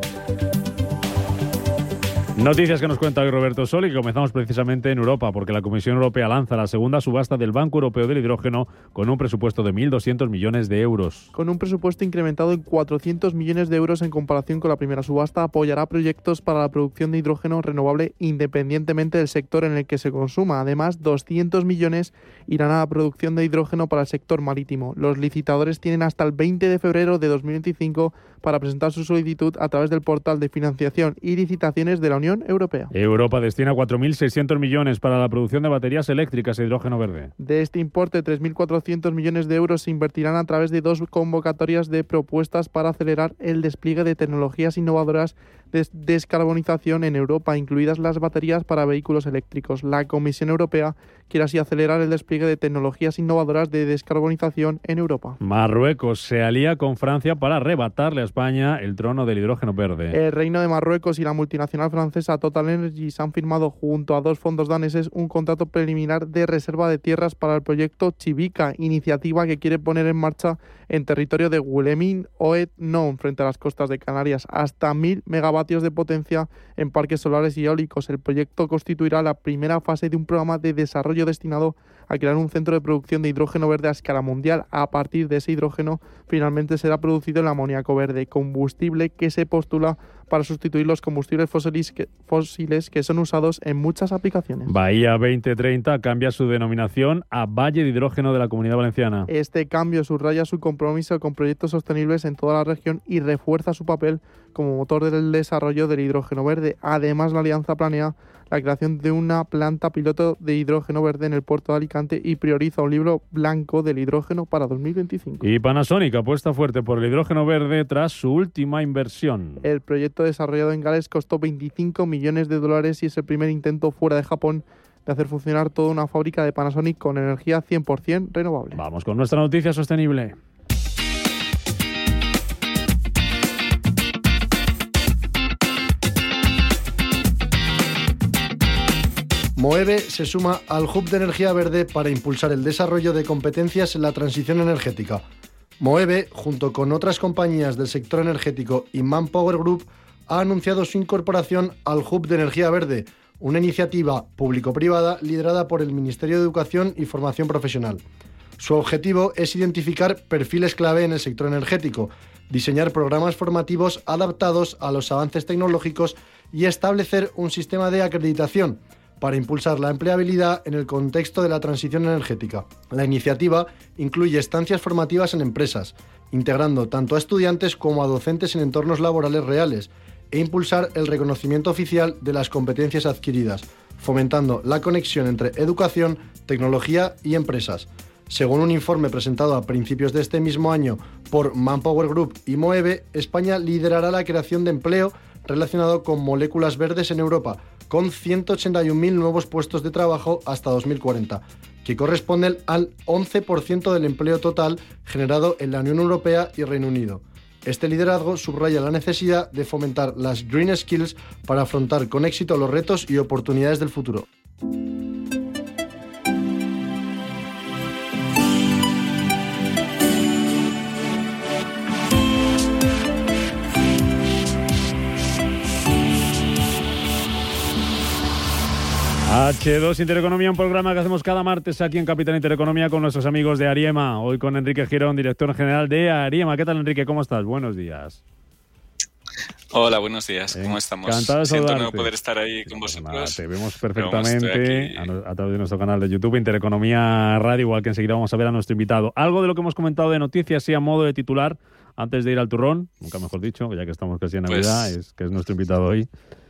Noticias que nos cuenta hoy Roberto Sol y que comenzamos precisamente en Europa, porque la Comisión Europea lanza la segunda subasta del Banco Europeo del Hidrógeno con un presupuesto de mil doscientos millones de euros. Con un presupuesto incrementado en cuatrocientos millones de euros en comparación con la primera subasta, apoyará proyectos para la producción de hidrógeno renovable independientemente del sector en el que se consuma. Además, doscientos millones irán a la producción de hidrógeno para el sector marítimo. Los licitadores tienen hasta el veinte de febrero de dos mil veinticinco para presentar su solicitud a través del portal de financiación y licitaciones de la Unión Europea. Europa destina cuatro mil seiscientos millones para la producción de baterías eléctricas e hidrógeno verde. De este importe, tres mil cuatrocientos millones de euros se invertirán a través de dos convocatorias de propuestas para acelerar el despliegue de tecnologías innovadoras de descarbonización en Europa, incluidas las baterías para vehículos eléctricos. La Comisión Europea quiere así acelerar el despliegue de tecnologías innovadoras de descarbonización en Europa. Marruecos se alía con Francia para arrebatarle a España el trono del hidrógeno verde. El Reino de Marruecos y la multinacional francesa Total Energies han firmado junto a dos fondos daneses un contrato preliminar de reserva de tierras para el proyecto Chivica, iniciativa que quiere poner en marcha en territorio de Gulemin Oed Non, frente a las costas de Canarias, hasta mil megavatios de potencia en parques solares y eólicos. El proyecto constituirá la primera fase de un programa de desarrollo destinado a crear un centro de producción de hidrógeno verde a escala mundial. A partir de ese hidrógeno, finalmente será producido el amoníaco verde, combustible que se postula para sustituir los combustibles fósiles que, fósiles que son usados en muchas aplicaciones. Bahía veinte treinta cambia su denominación a Valle de Hidrógeno de la Comunidad Valenciana. Este cambio subraya su compromiso con proyectos sostenibles en toda la región y refuerza su papel como motor del desarrollo del hidrógeno verde. Además, la alianza planea la creación de una planta piloto de hidrógeno verde en el puerto de Alicante y prioriza un libro blanco del hidrógeno para dos mil veinticinco. Y Panasonic apuesta fuerte por el hidrógeno verde tras su última inversión. El proyecto desarrollado en Gales costó veinticinco millones de dólares y es el primer intento fuera de Japón de hacer funcionar toda una fábrica de Panasonic con energía cien por ciento renovable. Vamos con nuestra noticia sostenible. Moeve se suma al Hub de Energía Verde para impulsar el desarrollo de competencias en la transición energética. Moeve, junto con otras compañías del sector energético y Manpower Group, ha anunciado su incorporación al Hub de Energía Verde, una iniciativa público-privada liderada por el Ministerio de Educación y Formación Profesional. Su objetivo es identificar perfiles clave en el sector energético, diseñar programas formativos adaptados a los avances tecnológicos y establecer un sistema de acreditación para impulsar la empleabilidad en el contexto de la transición energética. La iniciativa incluye estancias formativas en empresas, integrando tanto a estudiantes como a docentes en entornos laborales reales, e impulsar el reconocimiento oficial de las competencias adquiridas, fomentando la conexión entre educación, tecnología y empresas. Según un informe presentado a principios de este mismo año por Manpower Group y Moeve, España liderará la creación de empleo relacionado con moléculas verdes en Europa, con ciento ochenta y un mil nuevos puestos de trabajo hasta dos mil cuarenta, que corresponden al once por ciento del empleo total generado en la Unión Europea y Reino Unido. Este liderazgo subraya la necesidad de fomentar las Green Skills para afrontar con éxito los retos y oportunidades del futuro. hache dos Intereconomía, un programa que hacemos cada martes aquí en Capital Intereconomía con nuestros amigos de Ariema. Hoy con Enrique Girón, director general de Ariema. ¿Qué tal, Enrique? ¿Cómo estás? Buenos días. Hola, buenos días. ¿Cómo estamos? Encantado de Siento saludarte. no poder estar ahí con vosotros. Nada, te vemos perfectamente a, a través de nuestro canal de YouTube, Intereconomía Radio, igual que enseguida vamos a ver a nuestro invitado. Algo de lo que hemos comentado de noticias, sí, a modo de titular, antes de ir al turrón, nunca mejor dicho, ya que estamos casi en Navidad, pues, es que es nuestro invitado hoy.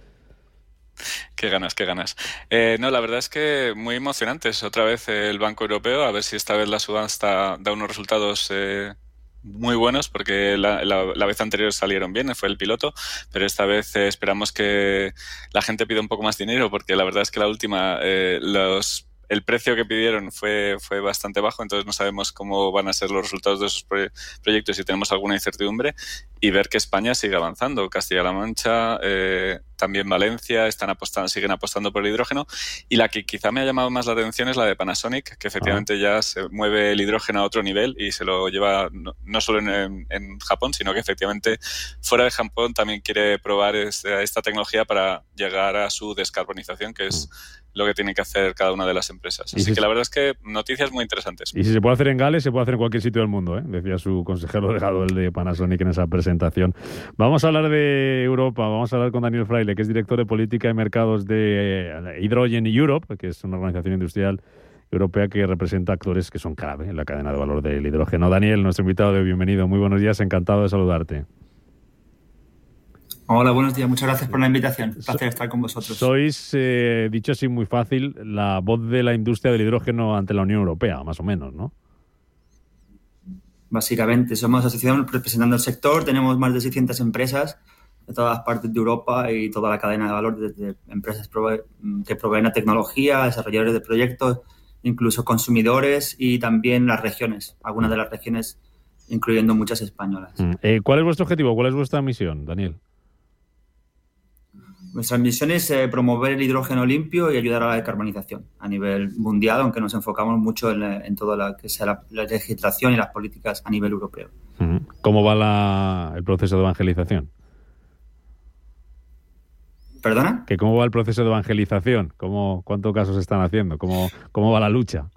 Qué ganas, qué ganas. Eh, no, la verdad es que muy emocionantes. Otra vez eh, el Banco Europeo, a ver si esta vez la subasta da unos resultados eh, muy buenos, porque la, la, la vez anterior salieron bien, fue el piloto, pero esta vez eh, esperamos que la gente pida un poco más dinero, porque la verdad es que la última, eh, los... el precio que pidieron fue, fue bastante bajo, entonces no sabemos cómo van a ser los resultados de esos pro- proyectos y tenemos alguna incertidumbre, y ver que España sigue avanzando. Castilla-La Mancha, eh, también Valencia, están apostando, siguen apostando por el hidrógeno, y la que quizá me ha llamado más la atención es la de Panasonic, que efectivamente ah. ya se mueve el hidrógeno a otro nivel y se lo lleva no, no solo en, en Japón, sino que efectivamente fuera de Japón también quiere probar esta, esta tecnología para llegar a su descarbonización, que es mm. lo que tiene que hacer cada una de las empresas. Así que la verdad es que noticias muy interesantes. Y si se puede hacer en Gales, se puede hacer en cualquier sitio del mundo, ¿eh? Decía su consejero delegado, el de Panasonic, en esa presentación. Vamos a hablar de Europa, vamos a hablar con Daniel Fraile, que es director de Política y Mercados de Hydrogen Europe, que es una organización industrial europea que representa actores que son clave en la cadena de valor del hidrógeno. Daniel, nuestro invitado de bienvenido. Muy buenos días, encantado de saludarte. Hola, buenos días. Muchas gracias por la invitación. Un placer estar con vosotros. Sois, eh, dicho así muy fácil, la voz de la industria del hidrógeno ante la Unión Europea, más o menos, ¿no? Básicamente, somos asociación representando el sector. Tenemos más de seiscientas empresas de todas partes de Europa y toda la cadena de valor, desde empresas que proveen la tecnología, desarrolladores de proyectos, incluso consumidores y también las regiones, algunas de las regiones, incluyendo muchas españolas. Eh, ¿Cuál es vuestro objetivo? ¿Cuál es vuestra misión, Daniel? Nuestra misión es eh, promover el hidrógeno limpio y ayudar a la decarbonización a nivel mundial, aunque nos enfocamos mucho en, en toda la que sea la, la legislación y las políticas a nivel europeo. ¿Cómo va la, el proceso de evangelización? ¿Perdona? ¿Que ¿Cómo va el proceso de evangelización? ¿Cómo, ¿Cuántos casos están haciendo? ¿Cómo, cómo va la lucha?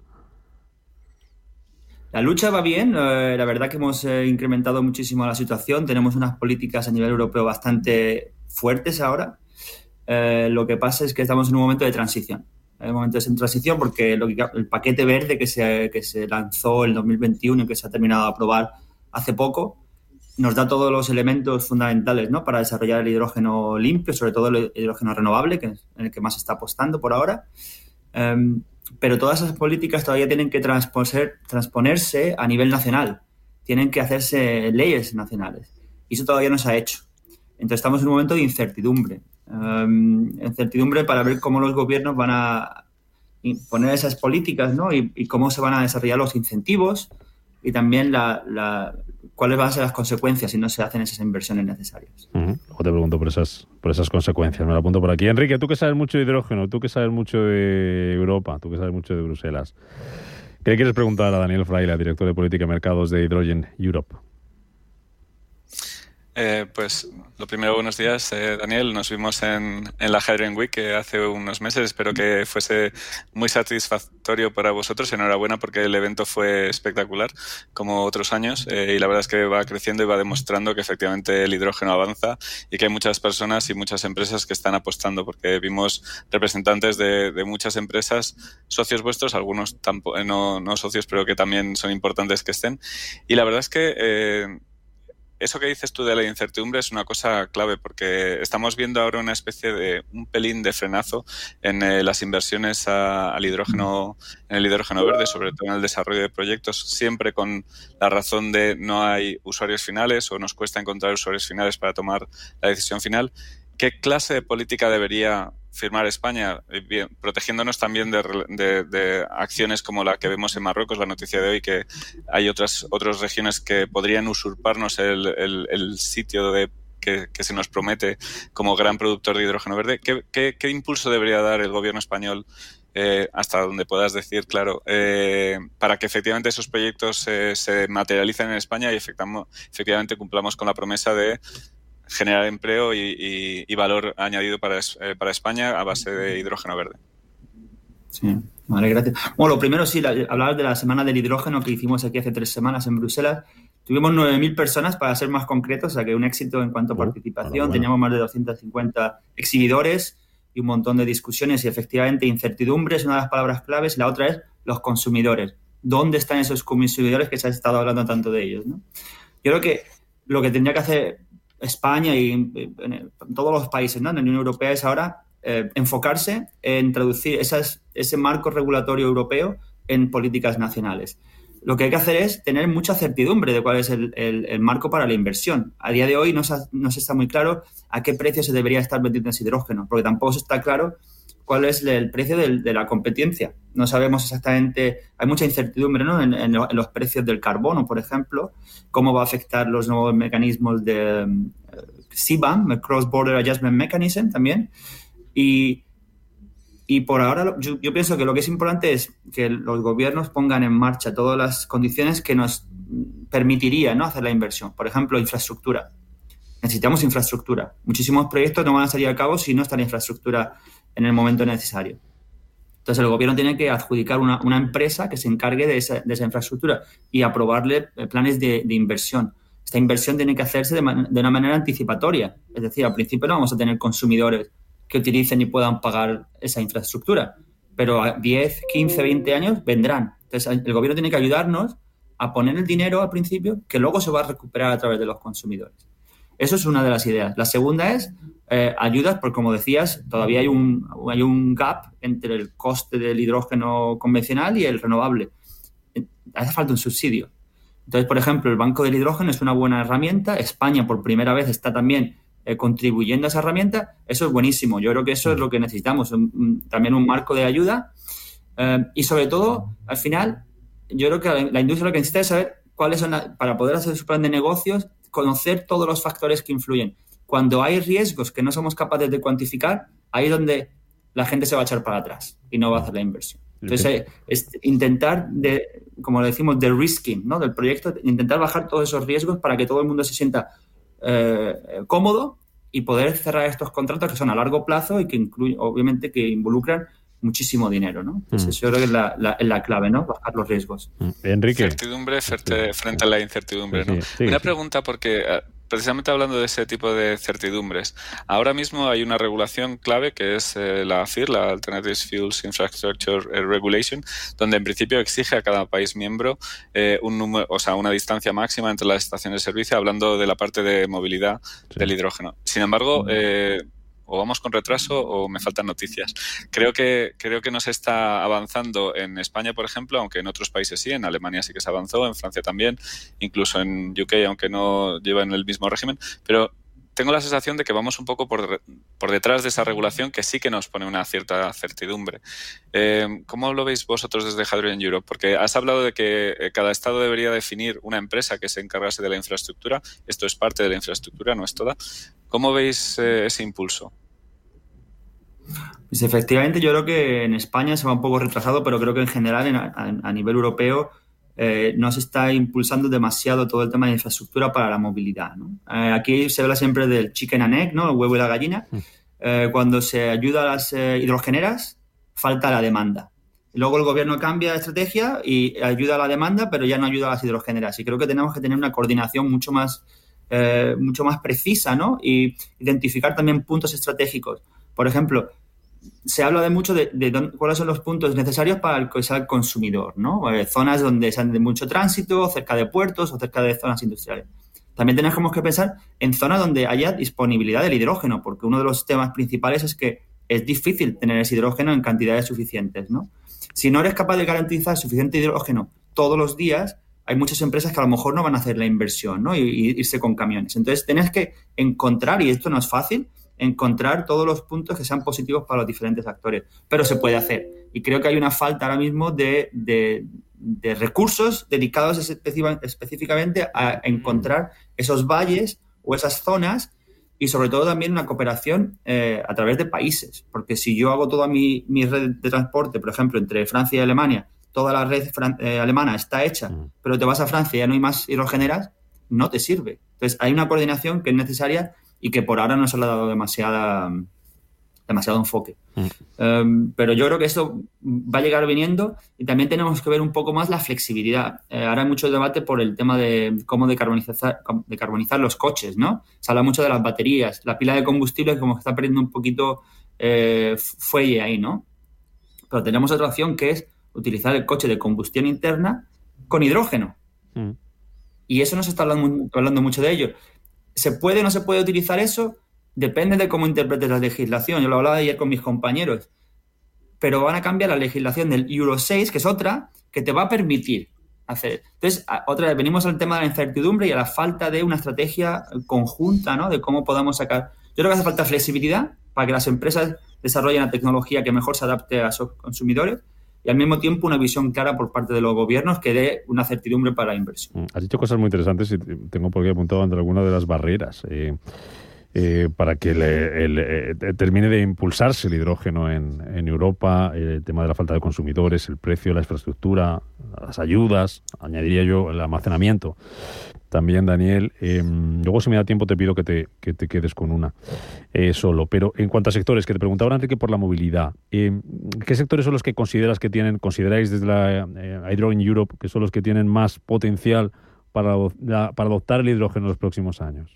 La lucha va bien. Eh, la verdad que hemos eh, incrementado muchísimo la situación. Tenemos unas políticas a nivel europeo bastante fuertes ahora. Eh, lo que pasa es que estamos en un momento de transición. Hay momentos en transición porque lo que, el paquete verde que se, que se lanzó en dos mil veintiuno y que se ha terminado de aprobar hace poco nos da todos los elementos fundamentales, ¿no?, para desarrollar el hidrógeno limpio, sobre todo el hidrógeno renovable, que es en el que más se está apostando por ahora. Um, pero todas esas políticas todavía tienen que transponer, transponerse a nivel nacional. Tienen que hacerse leyes nacionales. Y eso todavía no se ha hecho. Entonces estamos en un momento de incertidumbre. Um, incertidumbre para ver cómo los gobiernos van a poner esas políticas, ¿no?, y, y cómo se van a desarrollar los incentivos y también la, la, cuáles van a ser las consecuencias si no se hacen esas inversiones necesarias. Uh-huh. Luego te pregunto por esas, por esas consecuencias, me lo apunto por aquí. Enrique, tú que sabes mucho de hidrógeno, tú que sabes mucho de Europa, tú que sabes mucho de Bruselas, ¿qué le quieres preguntar a Daniel Fraile, director de Política y Mercados de Hydrogen Europe? Eh, pues lo primero, buenos días, eh, Daniel. Nos vimos en, en la Hydrogen Week eh, hace unos meses. Espero que fuese muy satisfactorio para vosotros. Enhorabuena porque el evento fue espectacular, como otros años, eh, y la verdad es que va creciendo y va demostrando que efectivamente el hidrógeno avanza y que hay muchas personas y muchas empresas que están apostando, porque vimos representantes de, de muchas empresas, socios vuestros, algunos tampo, no, no socios, pero que también son importantes que estén. Y la verdad es que eh, eso que dices tú de la incertidumbre es una cosa clave, porque estamos viendo ahora una especie de un pelín de frenazo en eh, las inversiones a, al hidrógeno, en el hidrógeno verde, sobre todo en el desarrollo de proyectos, siempre con la razón de no hay usuarios finales o nos cuesta encontrar usuarios finales para tomar la decisión final. ¿Qué clase de política debería firmar España? Bien, protegiéndonos también de, de, de acciones como la que vemos en Marruecos, la noticia de hoy, que hay otras, otras regiones que podrían usurparnos el, el, el sitio de, que, que se nos promete como gran productor de hidrógeno verde. ¿Qué, qué, qué impulso debería dar el gobierno español, eh, hasta donde puedas decir, claro, eh, para que efectivamente esos proyectos eh, se materialicen en España y efectivamente cumplamos con la promesa de generar empleo y, y, y valor añadido para, eh, para España a base de hidrógeno verde? Sí, vale, gracias. Bueno, lo primero sí, la, hablabas de la Semana del Hidrógeno que hicimos aquí hace tres semanas en Bruselas. Tuvimos nueve mil personas, para ser más concretos, o sea que un éxito en cuanto a participación. Bueno, bueno. Teníamos más de doscientos cincuenta exhibidores y un montón de discusiones, y efectivamente incertidumbre es una de las palabras claves, y la otra es los consumidores. ¿Dónde están esos consumidores que se ha estado hablando tanto de ellos, ¿no? Yo creo que lo que tendría que hacer España y en, en todos los países, ¿no?, en la Unión Europea es ahora eh, enfocarse en traducir esas, ese marco regulatorio europeo en políticas nacionales. Lo que hay que hacer es tener mucha certidumbre de cuál es el, el, el marco para la inversión. A día de hoy no se, no se está muy claro a qué precio se debería estar vendiendo ese hidrógeno, porque tampoco se está claro cuál es el precio de, de la competencia. No sabemos exactamente, hay mucha incertidumbre, ¿no?, en, en, en los precios del carbono, por ejemplo, cómo va a afectar los nuevos mecanismos de um, C B A M, el Cross Border Adjustment Mechanism también. Y, y por ahora yo, yo pienso que lo que es importante es que los gobiernos pongan en marcha todas las condiciones que nos permitirían, ¿no?, hacer la inversión. Por ejemplo, infraestructura. Necesitamos infraestructura. Muchísimos proyectos no van a salir a cabo si no está la infraestructura en el momento necesario. Entonces, el gobierno tiene que adjudicar una, una empresa que se encargue de esa, de esa infraestructura y aprobarle planes de, de inversión. Esta inversión tiene que hacerse de, man, de una manera anticipatoria. Es decir, al principio no vamos a tener consumidores que utilicen y puedan pagar esa infraestructura, pero a diez, quince, veinte años vendrán. Entonces, el gobierno tiene que ayudarnos a poner el dinero al principio, que luego se va a recuperar a través de los consumidores. Eso es una de las ideas. La segunda es eh, ayudas, porque como decías, todavía hay un, hay un gap entre el coste del hidrógeno convencional y el renovable. Hace falta un subsidio. Entonces, por ejemplo, el Banco del Hidrógeno es una buena herramienta. España, por primera vez, está también eh, contribuyendo a esa herramienta. Eso es buenísimo. Yo creo que eso es lo que necesitamos. Un, un, también un marco de ayuda. Eh, y sobre todo, al final, yo creo que la, la industria lo que necesita es saber cuáles son, la, para poder hacer su plan de negocios, conocer todos los factores que influyen. Cuando hay riesgos que no somos capaces de cuantificar, ahí es donde la gente se va a echar para atrás y no va a hacer la inversión. Entonces, es intentar, de, como decimos, de risking, ¿no?, del proyecto, intentar bajar todos esos riesgos para que todo el mundo se sienta eh, cómodo y poder cerrar estos contratos que son a largo plazo y que incluyen, obviamente, que involucran muchísimo dinero, ¿no? Entonces, mm. yo creo que es la, la, la clave, ¿no?, bajar los riesgos. Mm. Enrique. Certidumbre frente, frente a la incertidumbre, ¿no? Sí, sí, Una sí. pregunta, porque precisamente hablando de ese tipo de certidumbres, ahora mismo hay una regulación clave que es eh, la A F I R, la Alternative Fuels Infrastructure Regulation, donde en principio exige a cada país miembro eh, un número, o sea, una distancia máxima entre las estaciones de servicio, hablando de la parte de movilidad sí. del hidrógeno. Sin embargo, eh, o vamos con retraso o me faltan noticias. Creo que creo que no se está avanzando en España, por ejemplo, aunque en otros países sí, en Alemania sí que se avanzó, en Francia también, incluso en U K, aunque no llevan el mismo régimen, pero tengo la sensación de que vamos un poco por, por detrás de esa regulación que sí que nos pone una cierta certidumbre. Eh, ¿Cómo lo veis vosotros desde Hydrogen Europe? Porque has hablado de que cada estado debería definir una empresa que se encargase de la infraestructura. Esto es parte de la infraestructura, no es toda. ¿Cómo veis eh, ese impulso? Pues efectivamente, yo creo que en España se va un poco retrasado, pero creo que en general en, a, a nivel europeo eh, no se está impulsando demasiado todo el tema de infraestructura para la movilidad, ¿no? Eh, aquí se habla siempre del chicken and egg, ¿no? El huevo y la gallina. Eh, cuando se ayuda a las eh, hidrogeneras, falta la demanda. Luego el gobierno cambia de estrategia y ayuda a la demanda, pero ya no ayuda a las hidrogeneras. Y creo que tenemos que tener una coordinación mucho más, eh, mucho más precisa, ¿no? Y identificar también puntos estratégicos. Por ejemplo, se habla de mucho de, de dónde, cuáles son los puntos necesarios para el que sea el consumidor, ¿no? Eh, zonas donde se de mucho tránsito, cerca de puertos o cerca de zonas industriales. También tenemos que pensar en zonas donde haya disponibilidad del hidrógeno, porque uno de los temas principales es que es difícil tener ese hidrógeno en cantidades suficientes, ¿no? Si no eres capaz de garantizar suficiente hidrógeno todos los días, hay muchas empresas que a lo mejor no van a hacer la inversión, ¿no? Y, y irse con camiones. Entonces, tienes que encontrar, y esto no es fácil, encontrar todos los puntos que sean positivos para los diferentes actores. Pero se puede hacer. Y creo que hay una falta ahora mismo de, de, de recursos dedicados específicamente a encontrar esos valles o esas zonas y sobre todo también una cooperación eh, a través de países. Porque si yo hago toda mi, mi red de transporte, por ejemplo, entre Francia y Alemania, toda la red fran- eh, alemana está hecha, pero te vas a Francia y ya no hay más hidrogeneras, no te sirve. Entonces, hay una coordinación que es necesaria y que por ahora no se le ha dado demasiada, demasiado enfoque. Mm. Um, pero yo creo que esto va a llegar viniendo y también tenemos que ver un poco más la flexibilidad. Eh, ahora hay mucho debate por el tema de cómo decarbonizar, decarbonizar los coches, ¿no? Se habla mucho de las baterías. La pila de combustible como que está perdiendo un poquito eh, fuelle ahí, ¿no? Pero tenemos otra opción que es utilizar el coche de combustión interna con hidrógeno. Mm. Y eso no se está hablando, hablando mucho de ello. ¿Se puede o no se puede utilizar eso? Depende de cómo interpretes la legislación. Yo lo hablaba ayer con mis compañeros. Pero van a cambiar la legislación del Euro seis, que es otra, que te va a permitir hacer. Entonces, otra vez, venimos al tema de la incertidumbre y a la falta de una estrategia conjunta, ¿no? De cómo podamos sacar. Yo creo que hace falta flexibilidad para que las empresas desarrollen la tecnología que mejor se adapte a sus consumidores y al mismo tiempo una visión clara por parte de los gobiernos que dé una certidumbre para la inversión. Has dicho cosas muy interesantes y tengo por aquí apuntado entre algunas de las barreras eh, eh, para que le, el, eh, termine de impulsarse el hidrógeno en, en Europa, eh, el tema de la falta de consumidores, el precio, la infraestructura, las ayudas, añadiría yo el almacenamiento. También, Daniel, eh, luego si me da tiempo te pido que te, que te quedes con una eh, solo. Pero en cuanto a sectores, que te preguntaba Enrique por la movilidad, eh, ¿qué sectores son los que consideras que tienen, consideráis desde la eh, Hydrogen Europe, que son los que tienen más potencial para, la, para adoptar el hidrógeno en los próximos años?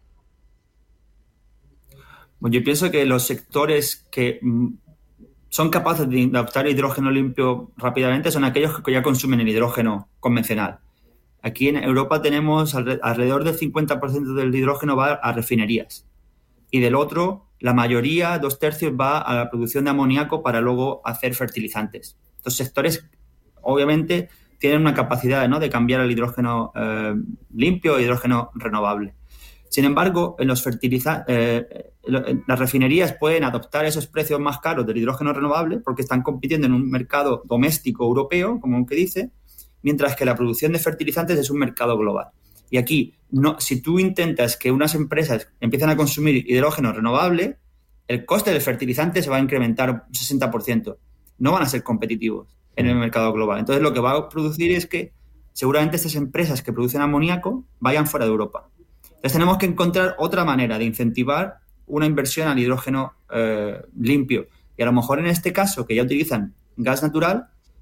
Bueno, yo pienso que los sectores que mm, son capaces de adoptar hidrógeno limpio rápidamente son aquellos que ya consumen el hidrógeno convencional. Aquí en Europa tenemos alrededor del cincuenta por ciento del hidrógeno va a refinerías y del otro, la mayoría, dos tercios, va a la producción de amoníaco para luego hacer fertilizantes. Estos sectores, obviamente, tienen una capacidad, ¿no?, de cambiar el hidrógeno eh, limpio o hidrógeno renovable. Sin embargo, en los fertilizantes, eh, las refinerías pueden adoptar esos precios más caros del hidrógeno renovable porque están compitiendo en un mercado doméstico europeo, como que dice, mientras que la producción de fertilizantes es un mercado global. Y aquí, no, si tú intentas que unas empresas empiecen a consumir hidrógeno renovable, el coste del fertilizante se va a incrementar un sesenta por ciento. No van a ser competitivos en el mercado global. Entonces, lo que va a producir es que seguramente estas empresas que producen amoníaco vayan fuera de Europa. Entonces, tenemos que encontrar otra manera de incentivar una inversión al hidrógeno eh, limpio. Y a lo mejor en este caso, que ya utilizan gas natural,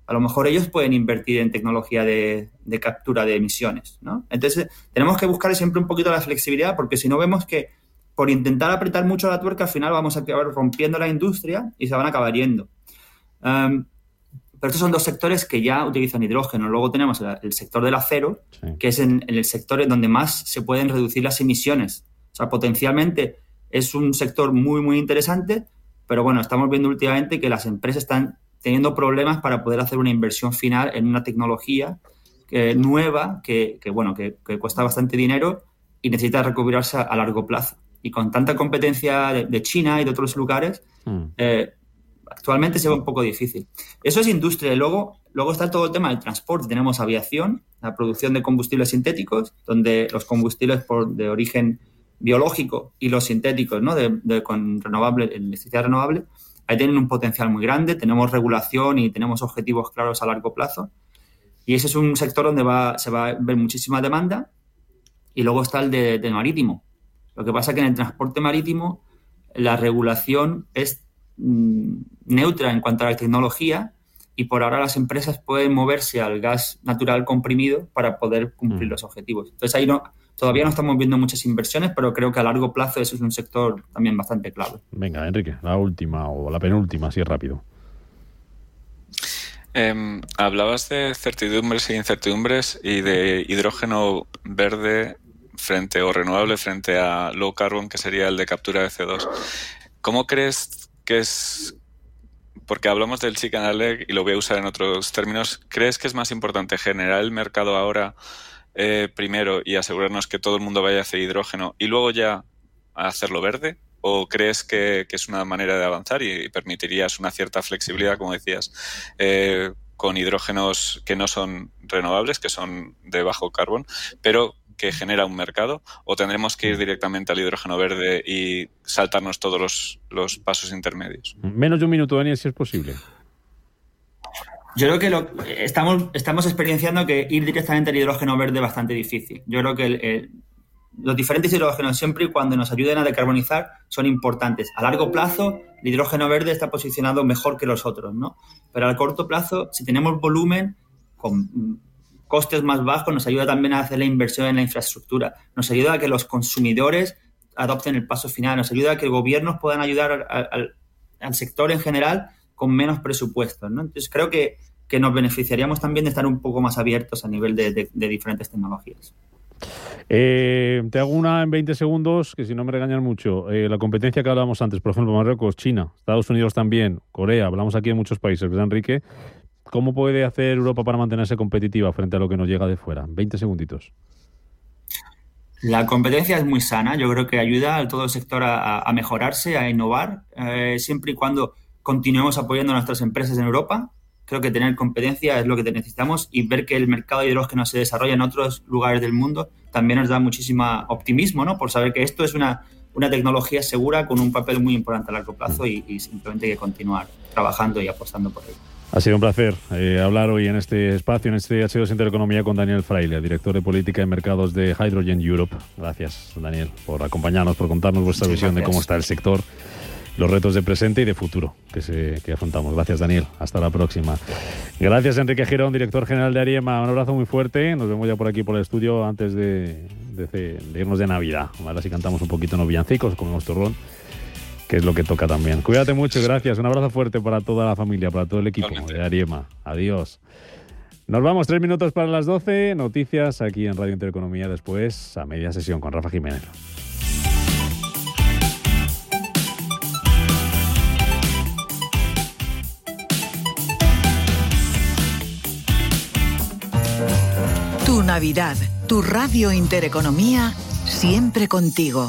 a lo mejor ellos pueden invertir en tecnología de, de captura de emisiones, ¿no? Entonces, tenemos que buscar siempre un poquito la flexibilidad, porque si no vemos que por intentar apretar mucho la tuerca, al final vamos a acabar rompiendo la industria y se van a acabar yendo. Um, pero estos son dos sectores que ya utilizan hidrógeno. Luego tenemos el, el sector del acero, sí. que es en, en el sector en donde más se pueden reducir las emisiones. O sea, potencialmente es un sector muy, muy interesante, pero bueno, estamos viendo últimamente que las empresas están teniendo problemas para poder hacer una inversión final en una tecnología que, nueva que, que, bueno, que, que cuesta bastante dinero y necesita recuperarse a, a largo plazo. Y con tanta competencia de, de China y de otros lugares, mm. eh, actualmente se ve un poco difícil. Eso es industria. Y luego, luego está todo el tema del transporte. Tenemos aviación, la producción de combustibles sintéticos, donde los combustibles por, de origen biológico y los sintéticos, ¿no? de, de, con renovable, electricidad renovable, ahí tienen un potencial muy grande. Tenemos regulación y tenemos objetivos claros a largo plazo. Y ese es un sector donde va, se va a ver muchísima demanda. Y luego está el de, del marítimo. Lo que pasa es que en el transporte marítimo la regulación es mm, neutra en cuanto a la tecnología y por ahora las empresas pueden moverse al gas natural comprimido para poder cumplir mm. los objetivos. Entonces ahí no, todavía no estamos viendo muchas inversiones, pero creo que a largo plazo eso es un sector también bastante clave. Venga, Enrique, la última o la penúltima, así rápido. Eh, hablabas de certidumbres e incertidumbres y de hidrógeno verde frente o renovable frente a low carbon, que sería el de captura de C O dos. ¿Cómo crees que es, porque hablamos del chicken and egg y lo voy a usar en otros términos, ¿crees que es más importante generar el mercado ahora eh, primero y asegurarnos que todo el mundo vaya hacia hidrógeno y luego ya a hacerlo verde? ¿O crees que, que es una manera de avanzar y permitirías una cierta flexibilidad, como decías, eh, con hidrógenos que no son renovables, que son de bajo carbón, pero que genera un mercado? ¿O tendremos que ir directamente al hidrógeno verde y saltarnos todos los, los pasos intermedios? Menos de un minuto, Daniel, si es posible. Yo creo que lo, estamos, estamos experienciando que ir directamente al hidrógeno verde es bastante difícil. Yo creo que el, el, los diferentes hidrógenos, siempre y cuando nos ayuden a decarbonizar, son importantes. A largo plazo, el hidrógeno verde está posicionado mejor que los otros, ¿no? Pero a corto plazo, si tenemos volumen, con costes más bajos, nos ayuda también a hacer la inversión en la infraestructura, nos ayuda a que los consumidores adopten el paso final, nos ayuda a que gobiernos puedan ayudar al, al, al sector en general con menos presupuestos, ¿no? Entonces creo que, que nos beneficiaríamos también de estar un poco más abiertos a nivel de, de, de diferentes tecnologías. Eh, te hago una en veinte segundos, que si no me regañan mucho. Eh, la competencia que hablábamos antes, por ejemplo, Marruecos, China, Estados Unidos también, Corea, hablamos aquí de muchos países, ¿verdad, Enrique? ¿Cómo puede hacer Europa para mantenerse competitiva frente a lo que nos llega de fuera? veinte segunditos. La competencia es muy sana. Yo creo que ayuda a todo el sector a, a mejorarse, a innovar, eh, siempre y cuando continuemos apoyando a nuestras empresas en Europa. Creo que tener competencia es lo que necesitamos y ver que el mercado de hidrógeno se desarrolla en otros lugares del mundo también nos da muchísimo optimismo, ¿no? Por saber que esto es una, una tecnología segura con un papel muy importante a largo plazo y, y simplemente hay que continuar trabajando y apostando por ello. Ha sido un placer eh, hablar hoy en este espacio, en este H dos Intereconomía con Daniel Fraile, director de Política y Mercados de Hydrogen Europe. Gracias, Daniel, por acompañarnos, por contarnos vuestra Muchas visión gracias. de cómo está el sector, los retos de presente y de futuro que, se, que afrontamos. Gracias, Daniel. Hasta la próxima. Gracias, Enrique Girón, director general de Ariema. Un abrazo muy fuerte. Nos vemos ya por aquí, por el estudio, antes de, de, de irnos de Navidad. Ahora sí cantamos un poquito unos villancicos, comemos turrón, que es lo que toca también. Cuídate mucho, gracias. Un abrazo fuerte para toda la familia, para todo el equipo de Ariema. Adiós. Nos vamos, tres minutos para las doce. Noticias aquí en Radio Intereconomía, después a media sesión con Rafa Jiménez. Tu Navidad, tu Radio Intereconomía, siempre contigo.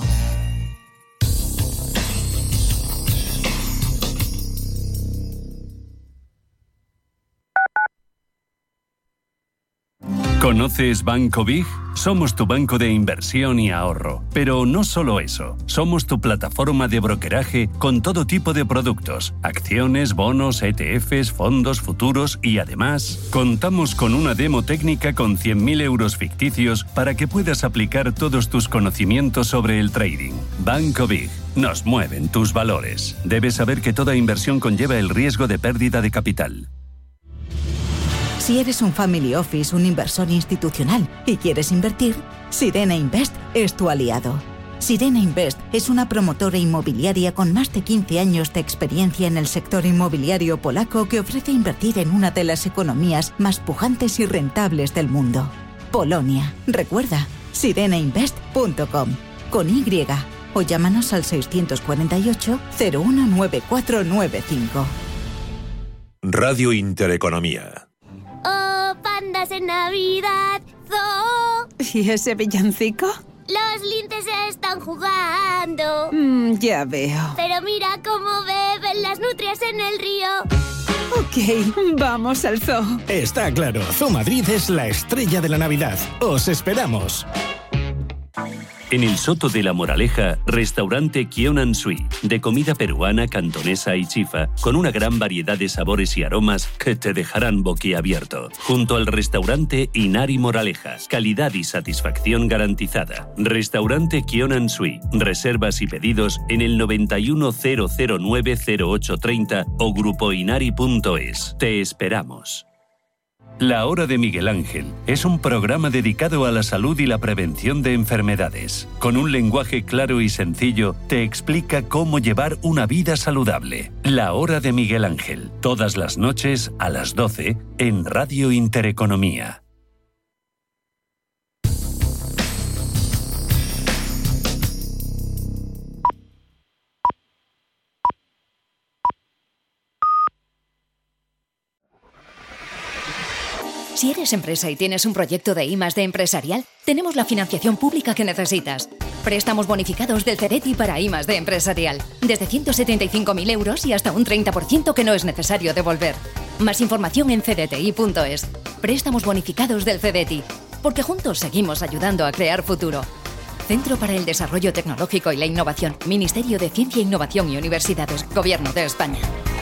¿Conoces Banco Big? Somos tu banco de inversión y ahorro. Pero no solo eso, somos tu plataforma de brokeraje con todo tipo de productos, acciones, bonos, E T Fs, fondos, futuros y además contamos con una demo técnica con cien mil euros ficticios para que puedas aplicar todos tus conocimientos sobre el trading. Banco Big. Nos mueven tus valores. Debes saber que toda inversión conlleva el riesgo de pérdida de capital. Si eres un family office, un inversor institucional y quieres invertir, Sirena Invest es tu aliado. Sirena Invest es una promotora inmobiliaria con más de quince años de experiencia en el sector inmobiliario polaco que ofrece invertir en una de las economías más pujantes y rentables del mundo. Polonia. Recuerda, sirena invest punto com. Con Y. O llámanos al seiscientos cuarenta y ocho, cero uno nueve cuatro nueve cinco. Radio Intereconomía. Oh, pandas en Navidad, zoo. ¿Y ese villancico? Los linces se están jugando. Mm, ya veo. Pero mira cómo beben las nutrias en el río. Ok, vamos al zoo. Está claro, Zoo Madrid es la estrella de la Navidad. ¡Os esperamos! En el Soto de la Moraleja, restaurante Kionan Sui, de comida peruana, cantonesa y chifa, con una gran variedad de sabores y aromas que te dejarán boquiabierto. Junto al restaurante Inari Moraleja, calidad y satisfacción garantizada. Restaurante Kionan Sui, reservas y pedidos en el noventa y uno, cero cero nueve, cero ocho treinta o grupo inari punto es. Te esperamos. La Hora de Miguel Ángel es un programa dedicado a la salud y la prevención de enfermedades. Con un lenguaje claro y sencillo, te explica cómo llevar una vida saludable. La Hora de Miguel Ángel, todas las noches a las doce en Radio Intereconomía. Si eres empresa y tienes un proyecto de I más D empresarial, tenemos la financiación pública que necesitas. Préstamos bonificados del CEDETI para I más D empresarial. Desde ciento setenta y cinco mil euros y hasta un treinta por ciento que no es necesario devolver. Más información en c d t i punto es. Préstamos bonificados del CEDETI. Porque juntos seguimos ayudando a crear futuro. Centro para el Desarrollo Tecnológico y la Innovación. Ministerio de Ciencia, Innovación y Universidades. Gobierno de España.